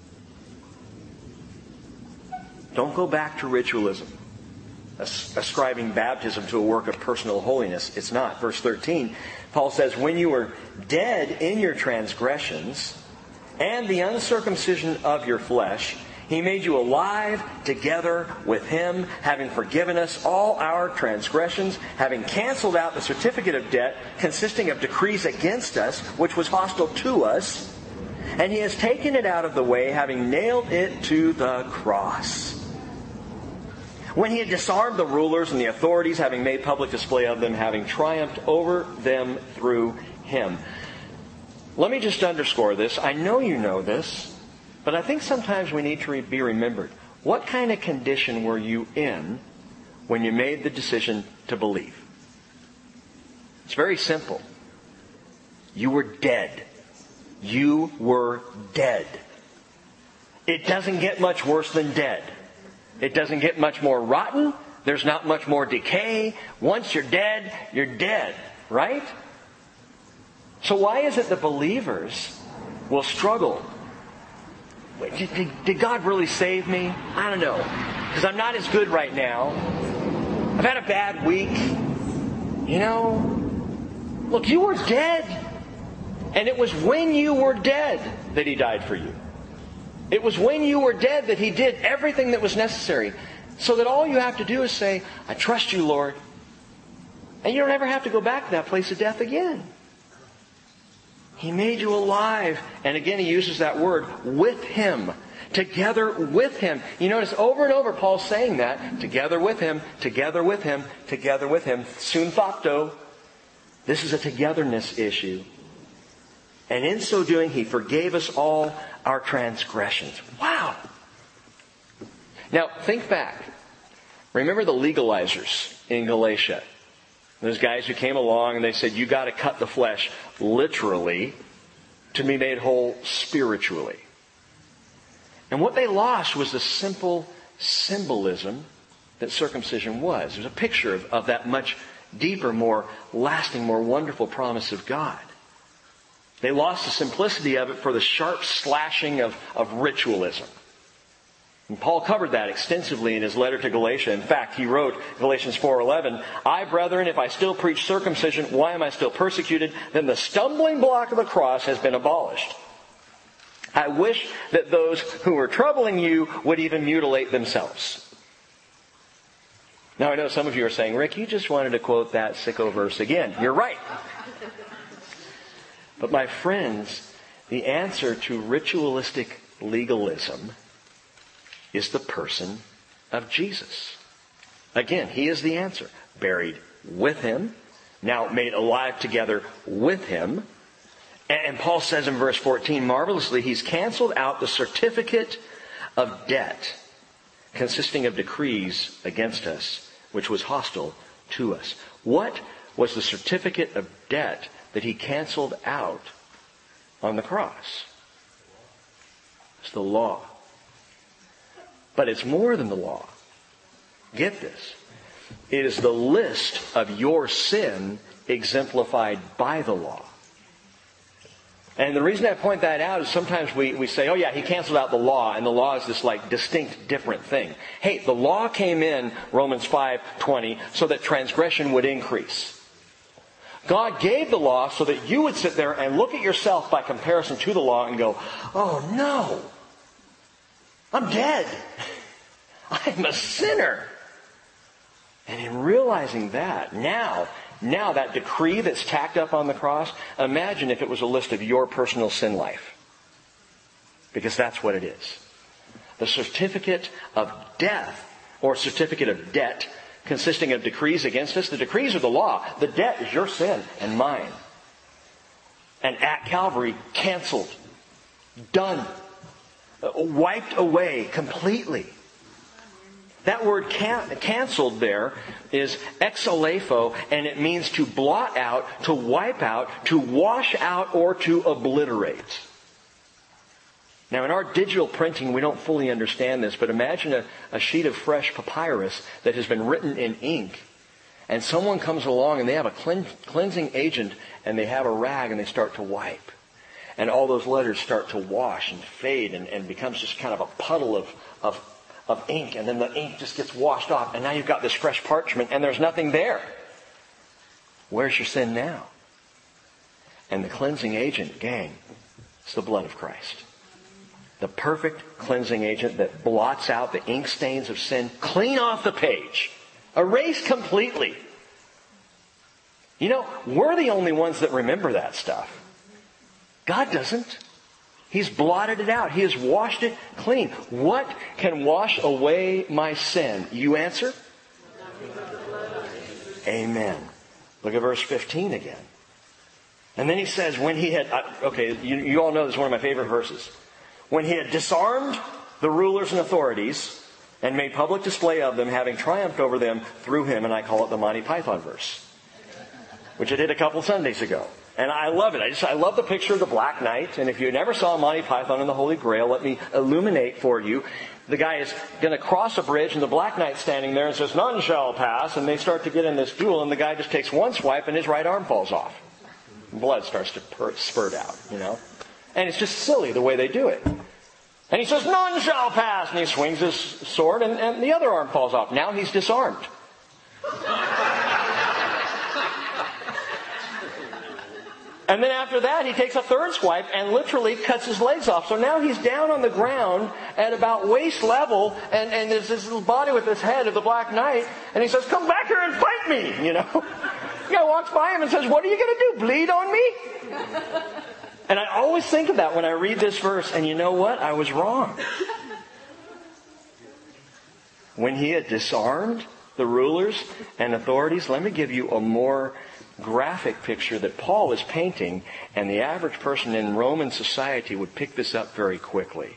Don't go back to ritualism, ascribing baptism to a work of personal holiness. It's not. Verse thirteen, Paul says, when you were dead in your transgressions and the uncircumcision of your flesh, he made you alive together with him, having forgiven us all our transgressions, having canceled out the certificate of debt consisting of decrees against us, which was hostile to us, and he has taken it out of the way, having nailed it to the cross. When he had disarmed the rulers and the authorities, having made public display of them, having triumphed over them through him. Let me just underscore this. I know you know this, but I think sometimes we need to be remembered. What kind of condition were you in when you made the decision to believe? It's very simple. You were dead. You were dead. It doesn't get much worse than dead. It doesn't get much more rotten. There's not much more decay. Once you're dead, you're dead. Right? So why is it that believers will struggle? Did, did, did God really save me? I don't know. Because I'm not as good right now. I've had a bad week. You know? Look, you were dead. And it was when you were dead that he died for you. It was when you were dead that he did everything that was necessary. So that all you have to do is say, I trust you, Lord. And you don't ever have to go back to that place of death again. He made you alive. And again, he uses that word, with him. Together with him. You notice over and over Paul's saying that. Together with him, together with him, together with him. Sunthapto. This is a togetherness issue. And in so doing, he forgave us all our transgressions. Wow! Now, think back. Remember the legalizers in Galatia. Those guys who came along and they said, you got to cut the flesh literally. to be made whole spiritually. And what they lost was the simple symbolism that circumcision was. It was a picture of, of that much deeper, more lasting, more wonderful promise of God. They lost the simplicity of it for the sharp slashing of, of ritualism. And Paul covered that extensively in his letter to Galatia. In fact, he wrote, Galatians four eleven, I, brethren, if I still preach circumcision, why am I still persecuted? Then the stumbling block of the cross has been abolished. I wish that those who were troubling you would even mutilate themselves. Now I know some of you are saying, Rick, you just wanted to quote that sicko verse again. You're right. But my friends, the answer to ritualistic legalism is the person of Jesus. Again, He is the answer. Buried with Him, now made alive together with Him. And Paul says in verse fourteen, marvelously, He's canceled out the certificate of debt consisting of decrees against us, which was hostile to us. What was the certificate of debt that He canceled out on the cross? It's the law. But it's more than the law. Get this. It is the list of your sin exemplified by the law. And the reason I point that out is sometimes we, we say, oh yeah, He canceled out the law, and the law is this like distinct, different thing. Hey, the law came in, Romans five twenty, so that transgression would increase. God gave the law so that you would sit there and look at yourself by comparison to the law and go, oh no, I'm dead. I'm a sinner. And in realizing that, now, now that decree that's tacked up on the cross, imagine if it was a list of your personal sin life. Because that's what it is. The certificate of death, or certificate of debt, consisting of decrees against us. The decrees are the law. The debt is your sin and mine. And at Calvary, canceled. Done. Wiped away completely. That word can- canceled there is exalepho, and it means to blot out, to wipe out, to wash out, or to obliterate. Now in our digital printing we don't fully understand this, but imagine a, a sheet of fresh papyrus that has been written in ink, and someone comes along and they have a clean, cleansing agent, and they have a rag and they start to wipe. And all those letters start to wash and fade and, and becomes just kind of a puddle of, of of ink, and then the ink just gets washed off, and now you've got this fresh parchment, and there's nothing there. Where's your sin now? And the cleansing agent, gang, is the blood of Christ. The perfect cleansing agent that blots out the ink stains of sin clean off the page. Erased completely. You know, we're the only ones that remember that stuff. God doesn't. He's blotted it out. He has washed it clean. What can wash away my sin? You answer? Amen. Look at verse fifteen again. And then he says, when he had... Okay, you, you all know this is one of my favorite verses. When he had disarmed the rulers and authorities and made public display of them, having triumphed over them through him, and I call it the Monty Python verse, which I did a couple Sundays ago. And I love it. I just I love the picture of the Black Knight. And if you never saw Monty Python and the Holy Grail, let me illuminate for you. The guy is going to cross a bridge, and the Black Knight's standing there and says, none shall pass. And they start to get in this duel, and the guy just takes one swipe, and his right arm falls off. Blood starts to per- spurt out, you know. And it's just silly the way they do it. And he says, none shall pass. And he swings his sword, and, and the other arm falls off. Now he's disarmed. And then after that, he takes a third swipe and literally cuts his legs off. So now he's down on the ground at about waist level, and, and there's this little body with this head of the Black Knight, and he says, come back here and fight me, you know. The guy walks by him and says, what are you going to do, bleed on me? And I always think of that when I read this verse, and you know what? I was wrong. When he had disarmed the rulers and authorities, let me give you a more graphic picture that Paul is painting, and the average person in Roman society would pick this up very quickly.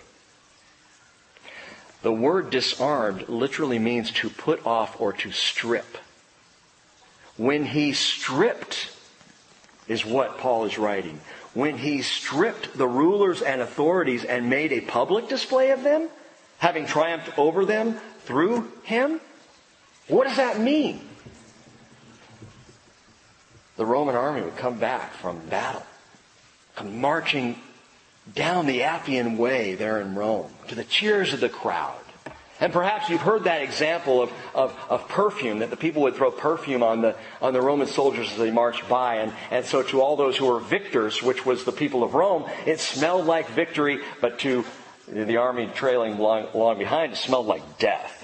The word disarmed literally means to put off or to strip. When he stripped, is what Paul is writing. when he stripped the rulers and authorities and made a public display of them, having triumphed over them through him? What does that mean? The Roman army would come back from battle, come marching down the Appian Way there in Rome to the cheers of the crowd. And perhaps you've heard that example of, of, of perfume, that the people would throw perfume on the on the Roman soldiers as they marched by. And, and so to all those who were victors, which was the people of Rome, it smelled like victory, but to the army trailing along, along behind, it smelled like death.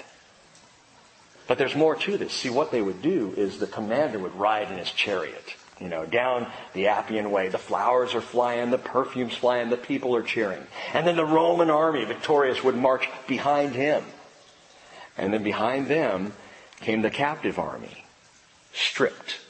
But there's more to this. See, what they would do is the commander would ride in his chariot, you know, down the Appian Way. The flowers are flying, the perfume's flying, the people are cheering. And then the Roman army, victorious, would march behind him. And then behind them came the captive army, stripped.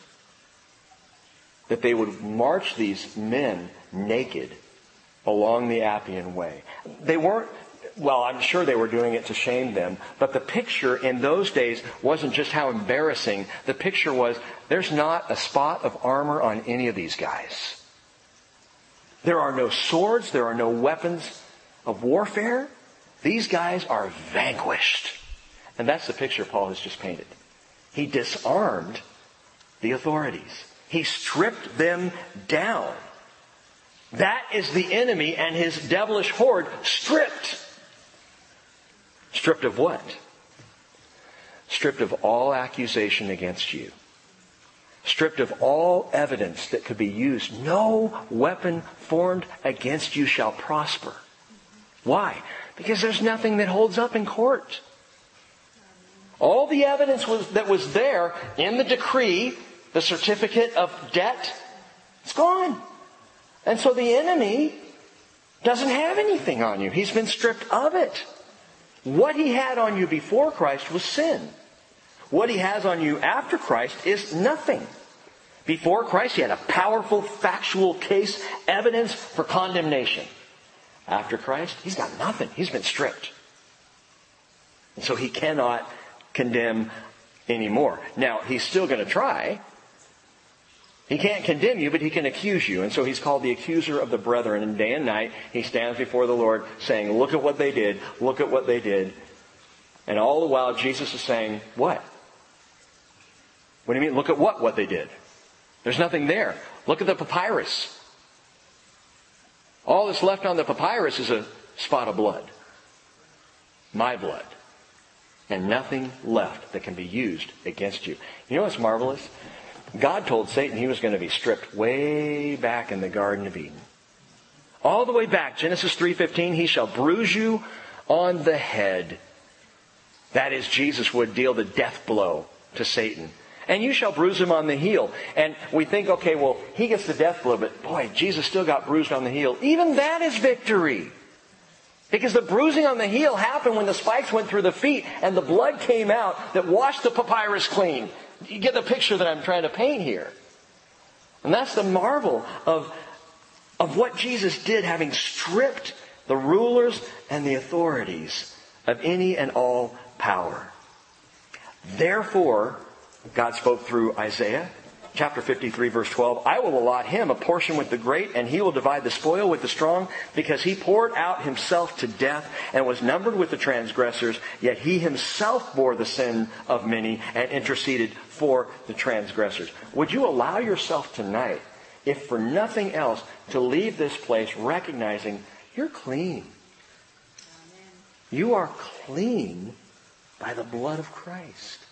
That they would march these men naked along the Appian Way. They weren't, well, I'm sure they were doing it to shame them, but the picture in those days wasn't just how embarrassing. The picture was, there's not a spot of armor on any of these guys. There are no swords, there are no weapons of warfare. These guys are vanquished. And that's the picture Paul has just painted. He disarmed the authorities. He stripped them down. That is the enemy and his devilish horde stripped. Stripped of what? Stripped of all accusation against you. Stripped of all evidence that could be used. No weapon formed against you shall prosper. Why? Because there's nothing that holds up in court. All the evidence was, that was there in the decree, the certificate of debt, it's gone. And so the enemy doesn't have anything on you. He's been stripped of it. What he had on you before Christ was sin. What he has on you after Christ is nothing. Before Christ, he had a powerful, factual case, evidence for condemnation. After Christ, he's got nothing. He's been stripped. And so he cannot condemn anymore. Now, he's still going to try. He can't condemn you, but he can accuse you. And so he's called the accuser of the brethren. And day and night, he stands before the Lord saying, look at what they did. Look at what they did. And all the while, Jesus is saying, what? What do you mean, look at what, what they did? There's nothing there. Look at the papyrus. All that's left on the papyrus is a spot of blood. My blood. And nothing left that can be used against you. You know what's marvelous? God told Satan he was going to be stripped way back in the Garden of Eden. All the way back, Genesis three fifteen, he shall bruise you on the head. That is, Jesus would deal the death blow to Satan. And you shall bruise him on the heel. And we think, okay, well, he gets the death blow, but boy, Jesus still got bruised on the heel. Even that is victory. Because the bruising on the heel happened when the spikes went through the feet and the blood came out that washed the papyrus clean. You get the picture that I'm trying to paint here. And that's the marvel of, of what Jesus did, having stripped the rulers and the authorities of any and all power. Therefore, God spoke through Isaiah, chapter fifty-three, verse twelve, I will allot him a portion with the great, and he will divide the spoil with the strong, because he poured out himself to death and was numbered with the transgressors, yet he himself bore the sin of many and interceded for the transgressors. Would you allow yourself tonight, if for nothing else, to leave this place recognizing you're clean? Amen. You are clean by the blood of Christ.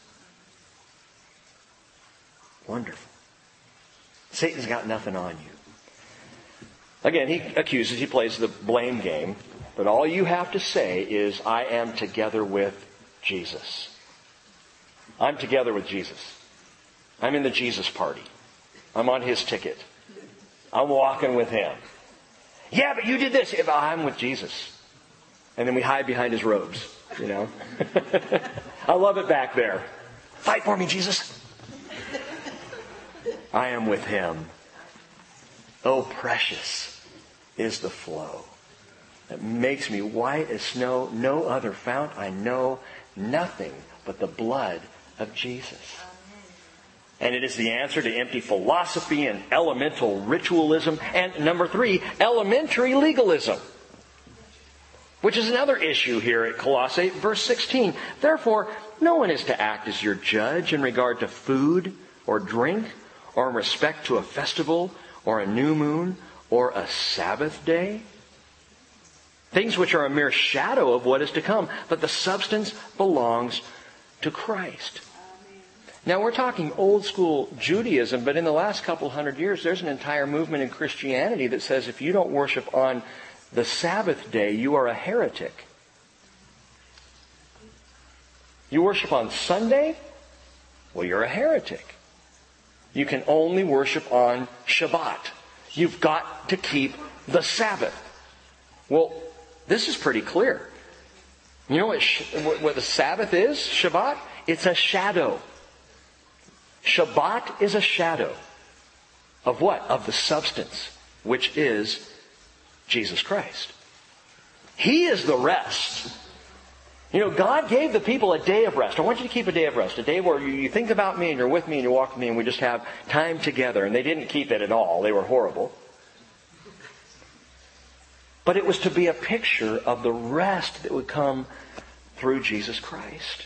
Wonderful. Satan's got nothing on you. Again, he accuses, he plays the blame game. But all you have to say is, I am together with Jesus. I'm together with Jesus. I'm in the Jesus party. I'm on his ticket. I'm walking with him. Yeah, but you did this. If I'm with Jesus. And then we hide behind his robes, you know. I love it back there. Fight for me, Jesus. I am with him. Oh, precious is the flow that makes me white as snow. No other fount I know, nothing but the blood of Jesus. And it is the answer to empty philosophy and elemental ritualism. And number three, elementary legalism. Which is another issue here at Colossae, verse sixteen. Therefore, no one is to act as your judge in regard to food or drink or in respect to a festival or a new moon or a Sabbath day. Things which are a mere shadow of what is to come. But the substance belongs to Christ. Now we're talking old school Judaism, but in the last couple hundred years there's an entire movement in Christianity that says if you don't worship on the Sabbath day, you are a heretic. You worship on Sunday? Well, you're a heretic. You can only worship on Shabbat. You've got to keep the Sabbath. Well, this is pretty clear. You know what, what the Sabbath is, Shabbat? It's a shadow. Shabbat is a shadow of what? Of the substance, which is Jesus Christ. He is the rest. You know, God gave the people a day of rest. I want you to keep a day of rest. A day where you think about me and you're with me and you walk with me and we just have time together. And they didn't keep it at all. They were horrible. But it was to be a picture of the rest that would come through Jesus Christ.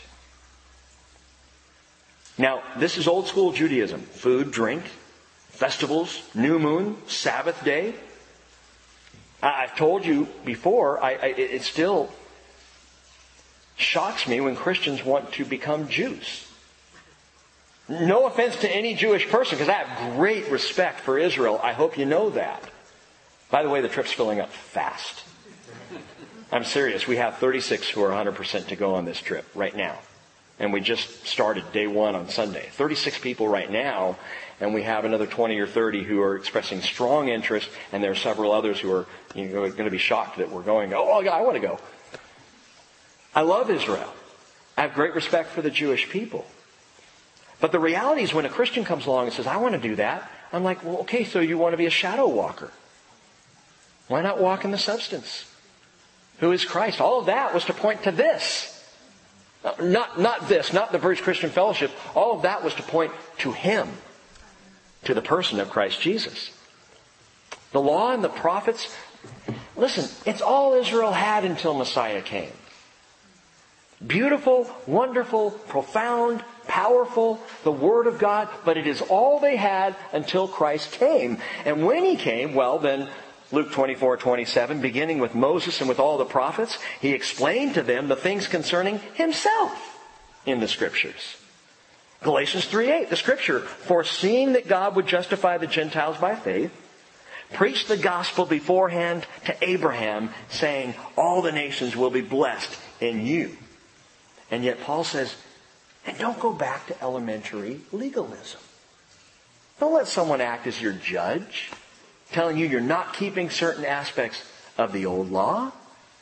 Now, this is old school Judaism. Food, drink, festivals, new moon, Sabbath day. I've told you before, I, I, it still shocks me when Christians want to become Jews. No offense to any Jewish person, because I have great respect for Israel. I hope you know that. By the way, the trip's filling up fast. I'm serious. We have thirty-six who are one hundred percent to go on this trip right now. And we just started day one on Sunday. thirty-six people right now, and we have another twenty or thirty who are expressing strong interest, and there are several others who are you know, going to be shocked that we're going, oh, yeah, I want to go. I love Israel. I have great respect for the Jewish people. But the reality is when a Christian comes along and says, I want to do that, I'm like, well, okay, so you want to be a shadow walker. Why not walk in the substance? Who is Christ? All of that was to point to this. Not, not this, not the Virgin Christian Fellowship. All of that was to point to Him, to the person of Christ Jesus. The law and the prophets, listen, it's all Israel had until Messiah came. Beautiful, wonderful, profound, powerful, the Word of God, but it is all they had until Christ came. And when He came, well then, Luke twenty-four twenty-seven, beginning with Moses and with all the prophets, He explained to them the things concerning Himself in the Scriptures. Galatians three eight, the Scripture, foreseeing that God would justify the Gentiles by faith, preached the gospel beforehand to Abraham, saying, all the nations will be blessed in you. And yet Paul says, and don't go back to elementary legalism. Don't let someone act as your judge, telling you you're not keeping certain aspects of the old law.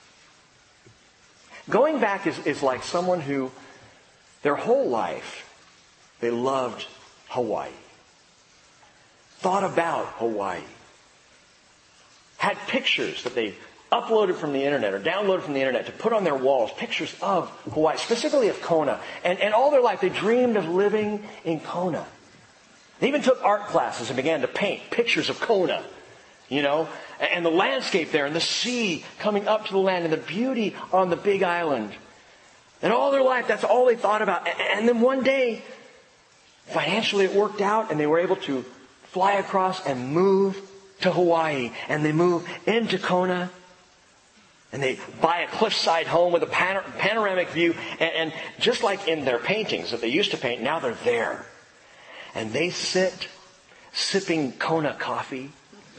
Going back is, is like someone who, their whole life, they loved Hawaii. Thought about Hawaii. Had pictures that they uploaded from the internet or downloaded from the internet to put on their walls, pictures of Hawaii, specifically of Kona. And, and all their life they dreamed of living in Kona. They even took art classes and began to paint pictures of Kona. You know, and the landscape there and the sea coming up to the land and the beauty on the big island. And all their life, that's all they thought about. And then one day, financially it worked out and they were able to fly across and move to Hawaii. And they move into Kona. And they buy a cliffside home with a panor- panoramic view. And, and just like in their paintings that they used to paint, now they're there. And they sit sipping Kona coffee.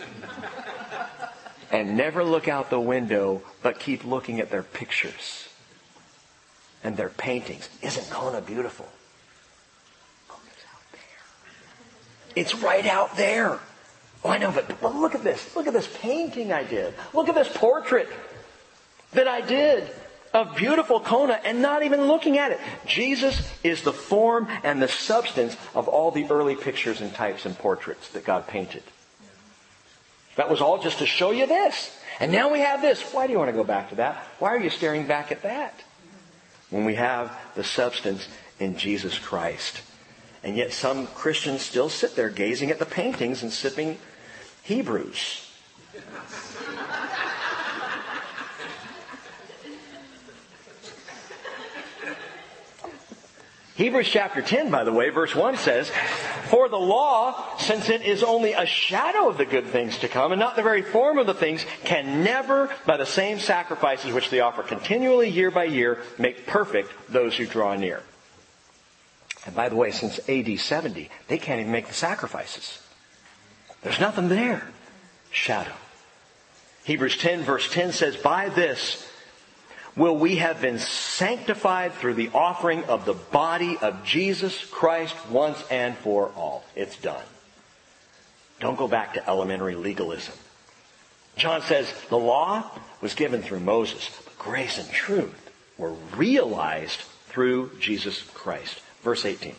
And never look out the window, but keep looking at their pictures and their paintings. Isn't Kona beautiful? Kona's out there. It's right out there. Oh, I know, but well, look at this. Look at this painting I did. Look at this portrait that I did of beautiful Kona and not even looking at it. Jesus is the form and the substance of all the early pictures and types and portraits that God painted. That was all just to show you this. And now we have this. Why do you want to go back to that? Why are you staring back at that? When we have the substance in Jesus Christ. And yet some Christians still sit there gazing at the paintings and sipping Hebrews. Hebrews chapter ten, by the way, verse one says, "For the law, since it is only a shadow of the good things to come, and not the very form of the things, can never, by the same sacrifices which they offer continually year by year, make perfect those who draw near." And by the way, since A D seventy, they can't even make the sacrifices. There's nothing there. Shadow. Hebrews ten, verse ten says, "By this will we have been sanctified through the offering of the body of Jesus Christ once and for all." It's done. Don't go back to elementary legalism. John says the law was given through Moses, but grace and truth were realized through Jesus Christ. Verse eighteen.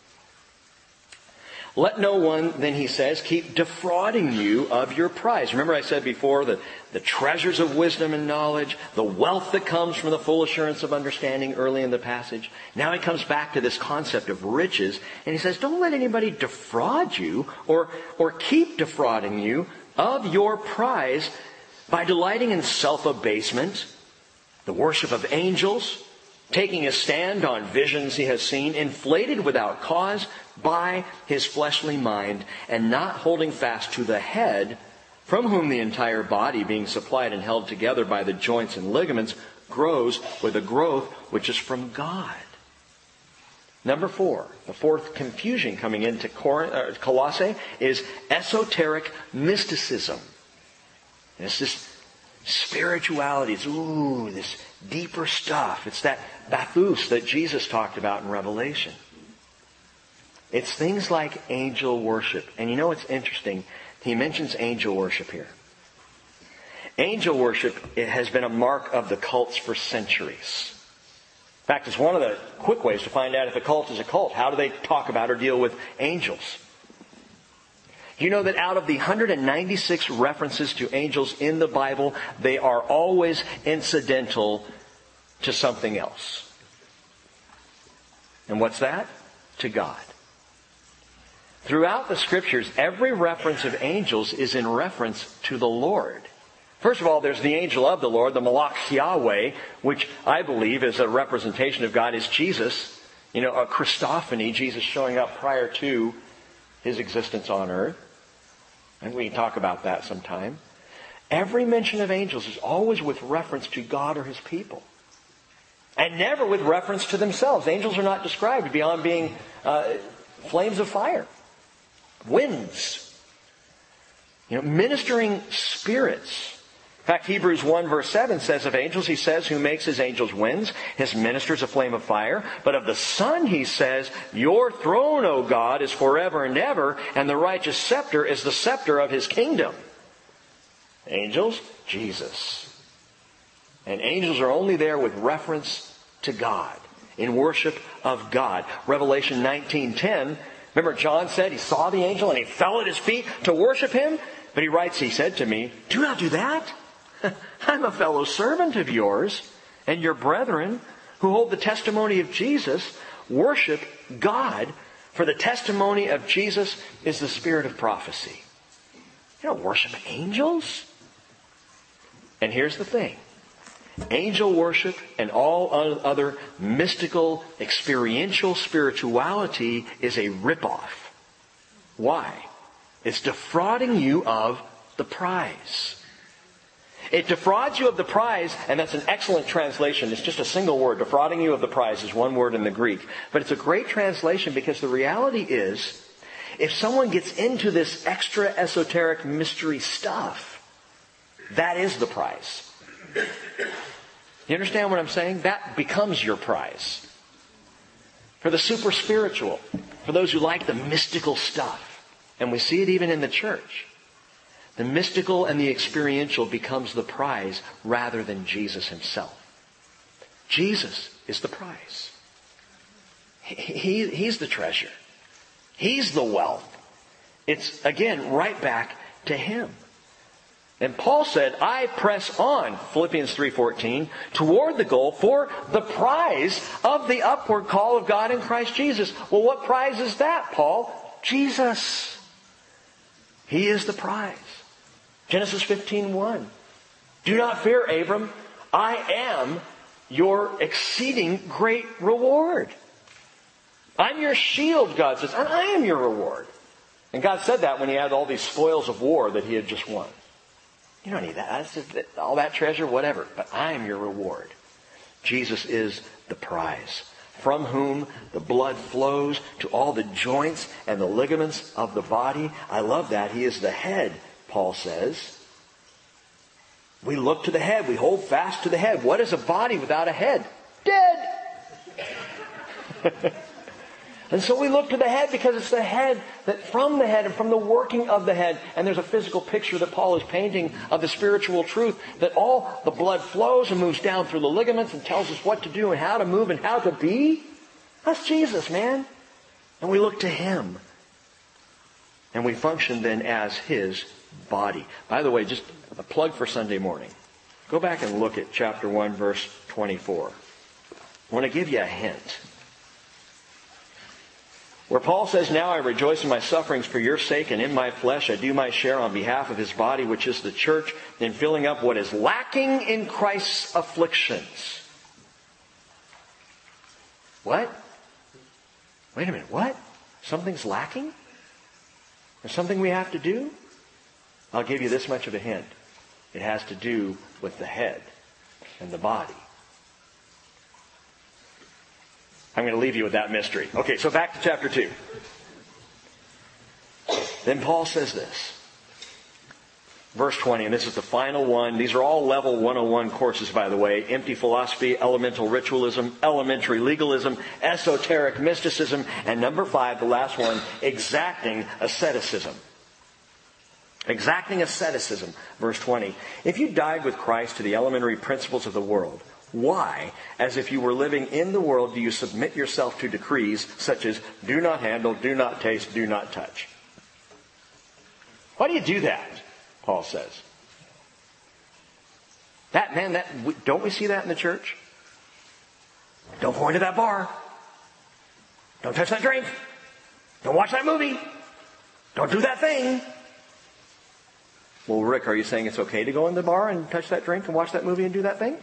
"Let no one," then he says, "keep defrauding you of your prize." Remember I said before that the treasures of wisdom and knowledge, the wealth that comes from the full assurance of understanding early in the passage. Now he comes back to this concept of riches, and he says, don't let anybody defraud you or, or keep defrauding you of your prize by delighting in self-abasement, the worship of angels, taking a stand on visions he has seen, inflated without cause by his fleshly mind, and not holding fast to the head, from whom the entire body, being supplied and held together by the joints and ligaments, grows with a growth which is from God. Number four, the fourth confusion coming into Colossae is esoteric mysticism. And it's this spirituality. It's, ooh, this deeper stuff. It's that bathos that Jesus talked about in Revelation. It's things like angel worship. And you know what's interesting? He mentions angel worship here. Angel worship, it has been a mark of the cults for centuries. In fact, it's one of the quick ways to find out if a cult is a cult. How do they talk about or deal with angels? You know that out of the one hundred ninety-six references to angels in the Bible, they are always incidental to something else. And what's that? To God. Throughout the Scriptures, every reference of angels is in reference to the Lord. First of all, there's the angel of the Lord, the Malach Yahweh, which I believe is a representation of God, is Jesus. You know, a Christophany, Jesus showing up prior to his existence on earth. And we can talk about that sometime. Every mention of angels is always with reference to God or his people. And never with reference to themselves. Angels are not described beyond being uh, flames of fire. Winds. You know, ministering spirits. In fact, Hebrews one verse seven says of angels, he says, who makes his angels winds, his ministers a flame of fire. But of the Son, he says, your throne, O God, is forever and ever, and the righteous scepter is the scepter of his kingdom. Angels, Jesus. And angels are only there with reference to God, in worship of God. Revelation nineteen ten, remember John said he saw the angel and he fell at his feet to worship him? But he writes, he said to me, do not do that. I'm a fellow servant of yours and your brethren who hold the testimony of Jesus. Worship God, for the testimony of Jesus is the spirit of prophecy. You don't worship angels. And here's the thing. Angel worship and all other mystical, experiential spirituality is a ripoff. Why? It's defrauding you of the prize. It defrauds you of the prize, and that's an excellent translation. It's just a single word. Defrauding you of the prize is one word in the Greek. But it's a great translation because the reality is, if someone gets into this extra esoteric mystery stuff, that is the prize. You understand what I'm saying? That becomes your prize. For the super spiritual, for those who like the mystical stuff, and we see it even in the church, the mystical and the experiential becomes the prize rather than Jesus himself. Jesus is the prize. He, he, he's the treasure. He's the wealth. It's, again, right back to him. And Paul said, I press on, Philippians three fourteen, toward the goal for the prize of the upward call of God in Christ Jesus. Well, what prize is that, Paul? Jesus. He is the prize. Genesis fifteen one. Do not fear, Abram. I am your exceeding great reward. I'm your shield, God says, and I am your reward. And God said that when he had all these spoils of war that he had just won. You don't need that. That's just, all that treasure, whatever. But I am your reward. Jesus is the prize, from whom the blood flows to all the joints and the ligaments of the body. I love that. He is the head, Paul says. We look to the head. We hold fast to the head. What is a body without a head? Dead. And so we look to the head because it's the head that from the head and from the working of the head. And there's a physical picture that Paul is painting of the spiritual truth that all the blood flows and moves down through the ligaments and tells us what to do and how to move and how to be. That's Jesus, man. And we look to Him. And we function then as His body. By the way, just a plug for Sunday morning. Go back and look at chapter one, verse twenty-four. I want to give you a hint. Where Paul says, now I rejoice in my sufferings for your sake, and in my flesh I do my share on behalf of His body, which is the church, in filling up what is lacking in Christ's afflictions. What? Wait a minute, what? Something's lacking? There's something we have to do? I'll give you this much of a hint. It has to do with the head and the body. I'm going to leave you with that mystery. Okay, so back to chapter two. Then Paul says this. Verse twenty, and this is the final one. These are all level one oh one courses, by the way. Empty philosophy, elemental ritualism, elementary legalism, esoteric mysticism, and number five, the last one, exacting asceticism. Exacting asceticism. Verse twenty. If you died with Christ to the elementary principles of the world, why, as if you were living in the world, do you submit yourself to decrees such as do not handle, do not taste, do not touch? Why do you do that? Paul says. That, man, that, don't we see that in the church? Don't go into that bar. Don't touch that drink. Don't watch that movie. Don't do that thing. Well, Rick, are you saying it's okay to go in the bar and touch that drink and watch that movie and do that thing?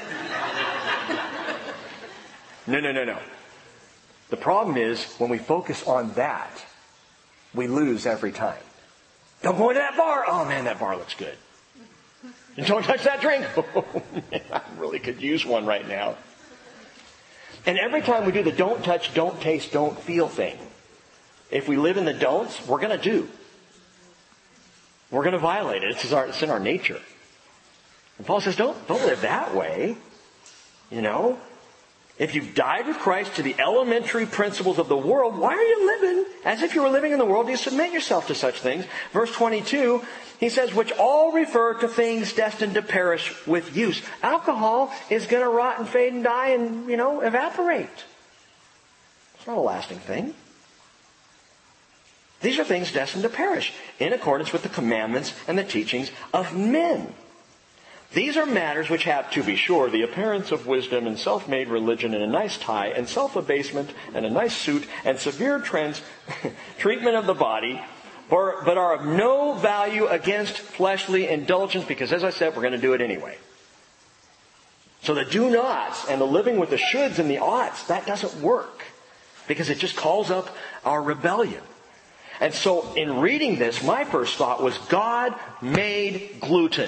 No, no, no, no. The problem is when we focus on that, we lose every time. Don't go into that bar. Oh, man, that bar looks good. And don't touch that drink. Oh, man, I really could use one right now. And every time we do the don't touch, don't taste, don't feel thing, if we live in the don'ts, we're going to do. We're going to violate it. It's, our, it's in our nature. And Paul says, don't, don't live that way. You know? If you've died with Christ to the elementary principles of the world, why are you living as if you were living in the world? Do you submit yourself to such things? Verse twenty-two, he says, which all refer to things destined to perish with use. Alcohol is going to rot and fade and die and, you know, evaporate. It's not a lasting thing. These are things destined to perish in accordance with the commandments and the teachings of men. These are matters which have, to be sure, the appearance of wisdom and self-made religion and a nice tie and self-abasement and a nice suit and severe trans- treatment of the body, or, but are of no value against fleshly indulgence because, as I said, we're going to do it anyway. So the do-nots and the living with the shoulds and the oughts, that doesn't work because it just calls up our rebellion. And so in reading this, my first thought was God made gluten.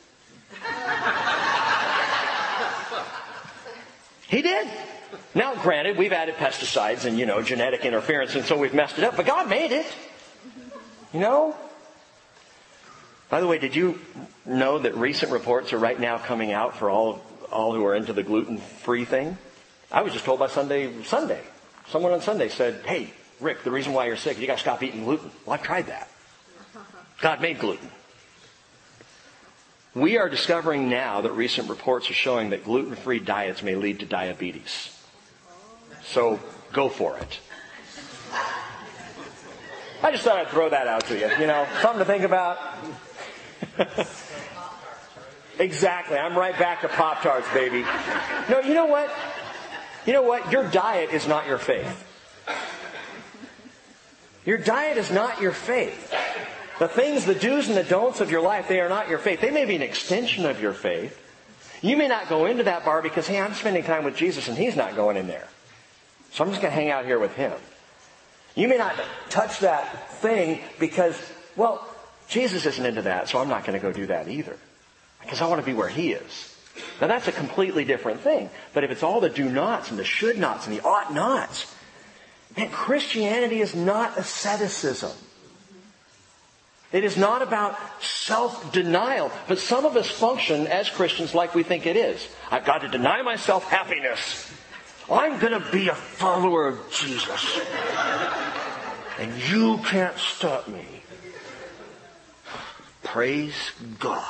He did. Now, granted, we've added pesticides and, you know, genetic interference, and so we've messed it up. But God made it. You know? By the way, did you know that recent reports are right now coming out for all all who are into the gluten-free thing? I was just told by Sunday, Sunday. Someone on Sunday said, hey, Rick, the reason why you're sick is you got to stop eating gluten. Well, I've tried that. God made gluten. We are discovering now that recent reports are showing that gluten-free diets may lead to diabetes. So, go for it. I just thought I'd throw that out to you. You know, something to think about. Exactly. I'm right back to Pop-Tarts, baby. No, you know what? You know what? Your diet is not your faith. Your diet is not your faith. The things, the do's and the don'ts of your life, they are not your faith. They may be an extension of your faith. You may not go into that bar because, hey, I'm spending time with Jesus and He's not going in there. So I'm just going to hang out here with Him. You may not touch that thing because, well, Jesus isn't into that, so I'm not going to go do that either. Because I want to be where He is. Now that's a completely different thing. But if it's all the do-nots and the should-nots and the ought-nots, man, Christianity is not asceticism. It is not about self-denial. But some of us function as Christians like we think it is. I've got to deny myself happiness. I'm going to be a follower of Jesus. And you can't stop me. Praise God.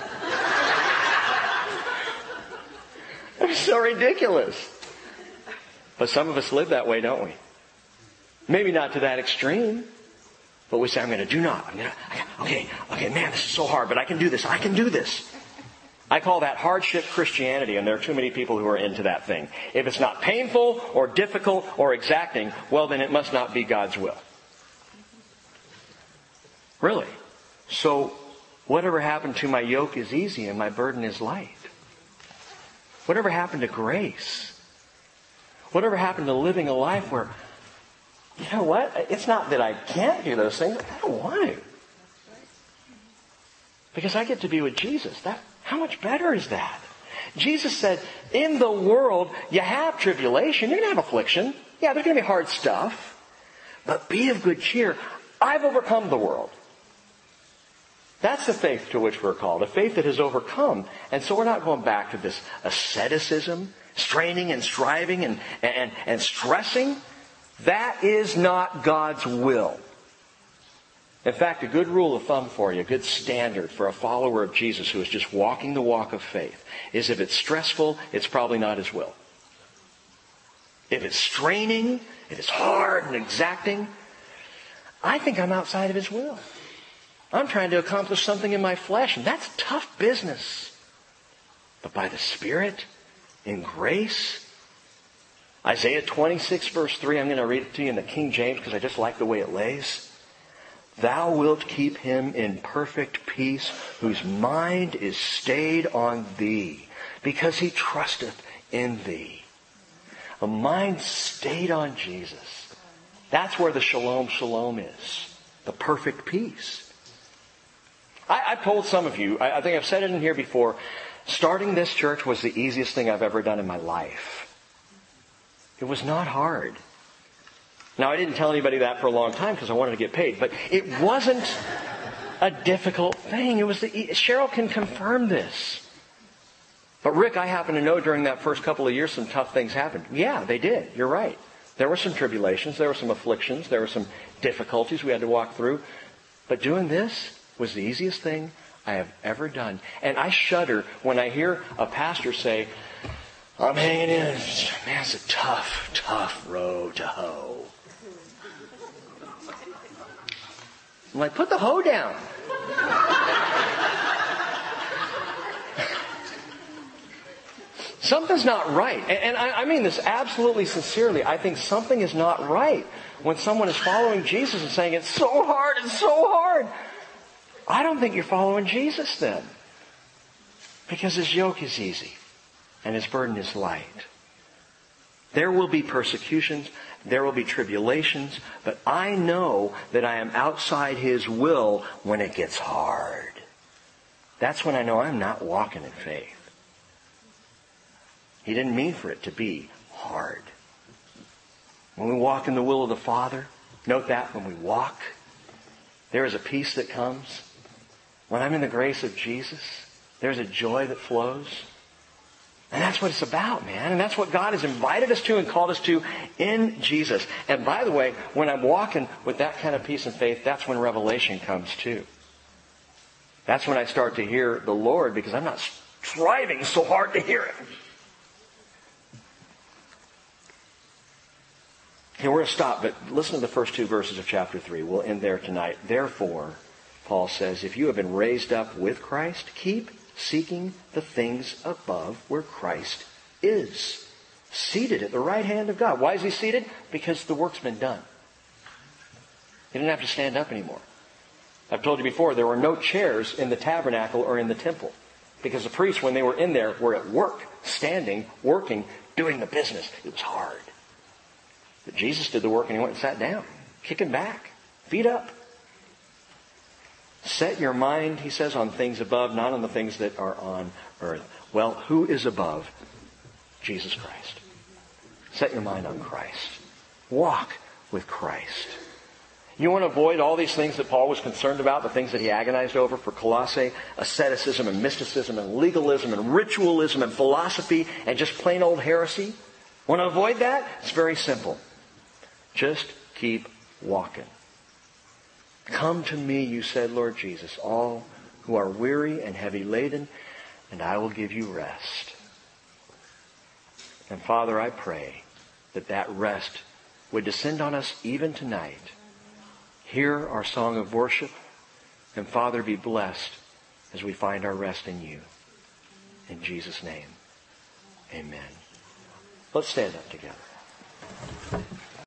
It's so ridiculous. But some of us live that way, don't we? Maybe not to that extreme. But we say, I'm going to do not. I'm going to, okay, okay, man, this is so hard, but I can do this. I can do this. I call that hardship Christianity, and there are too many people who are into that thing. If it's not painful or difficult or exacting, well, then it must not be God's will. Really? So, whatever happened to my yoke is easy and my burden is light? Whatever happened to grace? Whatever happened to living a life where, you know what? It's not that I can't do those things. I don't want to. Because I get to be with Jesus. That, how much better is that? Jesus said, in the world, you have tribulation. You're going to have affliction. Yeah, there's going to be hard stuff. But be of good cheer. I've overcome the world. That's the faith to which we're called. A faith that has overcome. And so we're not going back to this asceticism, straining and striving and, and, and stressing. That is not God's will. In fact, a good rule of thumb for you, a good standard for a follower of Jesus who is just walking the walk of faith, is if it's stressful, it's probably not His will. If it's straining, if it's hard and exacting, I think I'm outside of His will. I'm trying to accomplish something in my flesh, and that's tough business. But by the Spirit, in grace, Isaiah twenty-six verse three, I'm going to read it to you in the King James because I just like the way it lays. Thou wilt keep him in perfect peace, whose mind is stayed on Thee, because he trusteth in Thee. A mind stayed on Jesus. That's where the shalom shalom is. The perfect peace. I, I've told some of you, I, I think I've said it in here before, starting this church was the easiest thing I've ever done in my life. It was not hard. Now, I didn't tell anybody that for a long time because I wanted to get paid, but it wasn't a difficult thing. It was the, Cheryl can confirm this. But Rick, I happen to know during that first couple of years some tough things happened. Yeah, they did. You're right. There were some tribulations. There were some afflictions. There were some difficulties we had to walk through. But doing this was the easiest thing I have ever done. And I shudder when I hear a pastor say, I'm hanging in. Man, it's a tough, tough road to hoe. I'm like, put the hoe down. Something's not right. And, and I, I mean this absolutely sincerely. I think something is not right when someone is following Jesus and saying, it's so hard, it's so hard. I don't think you're following Jesus then. Because His yoke is easy and His burden is light. There will be persecutions, there will be tribulations, but I know that I am outside His will when it gets hard. That's when I know I'm not walking in faith. He didn't mean for it to be hard. When we walk in the will of the Father, note that when we walk, there is a peace that comes. When I'm in the grace of Jesus, there's a joy that flows. And that's what it's about, man. And that's what God has invited us to and called us to in Jesus. And by the way, when I'm walking with that kind of peace and faith, that's when revelation comes too. That's when I start to hear the Lord because I'm not striving so hard to hear Him. Okay, we're going to stop, but listen to the first two verses of chapter three. We'll end there tonight. Therefore, Paul says, if you have been raised up with Christ, keep seeking the things above where Christ is, seated at the right hand of God. Why is he seated? Because the work's been done. He didn't have to stand up anymore. I've told you before, there were no chairs in the tabernacle or in the temple, because the priests, when they were in there, were at work, standing, working, doing the business. It was hard. But Jesus did the work and he went and sat down, kicking back, feet up. Set your mind, he says, on things above, not on the things that are on earth. Well, who is above? Jesus Christ. Set your mind on Christ. Walk with Christ. You want to avoid all these things that Paul was concerned about, the things that he agonized over for Colossae, asceticism and mysticism and legalism and ritualism and philosophy and just plain old heresy? Want to avoid that? It's very simple. Just keep walking. Come to me, you said, Lord Jesus, all who are weary and heavy laden, and I will give you rest. And Father, I pray that that rest would descend on us even tonight. Hear our song of worship, and Father, be blessed as we find our rest in you. In Jesus' name, amen. Let's stand up together.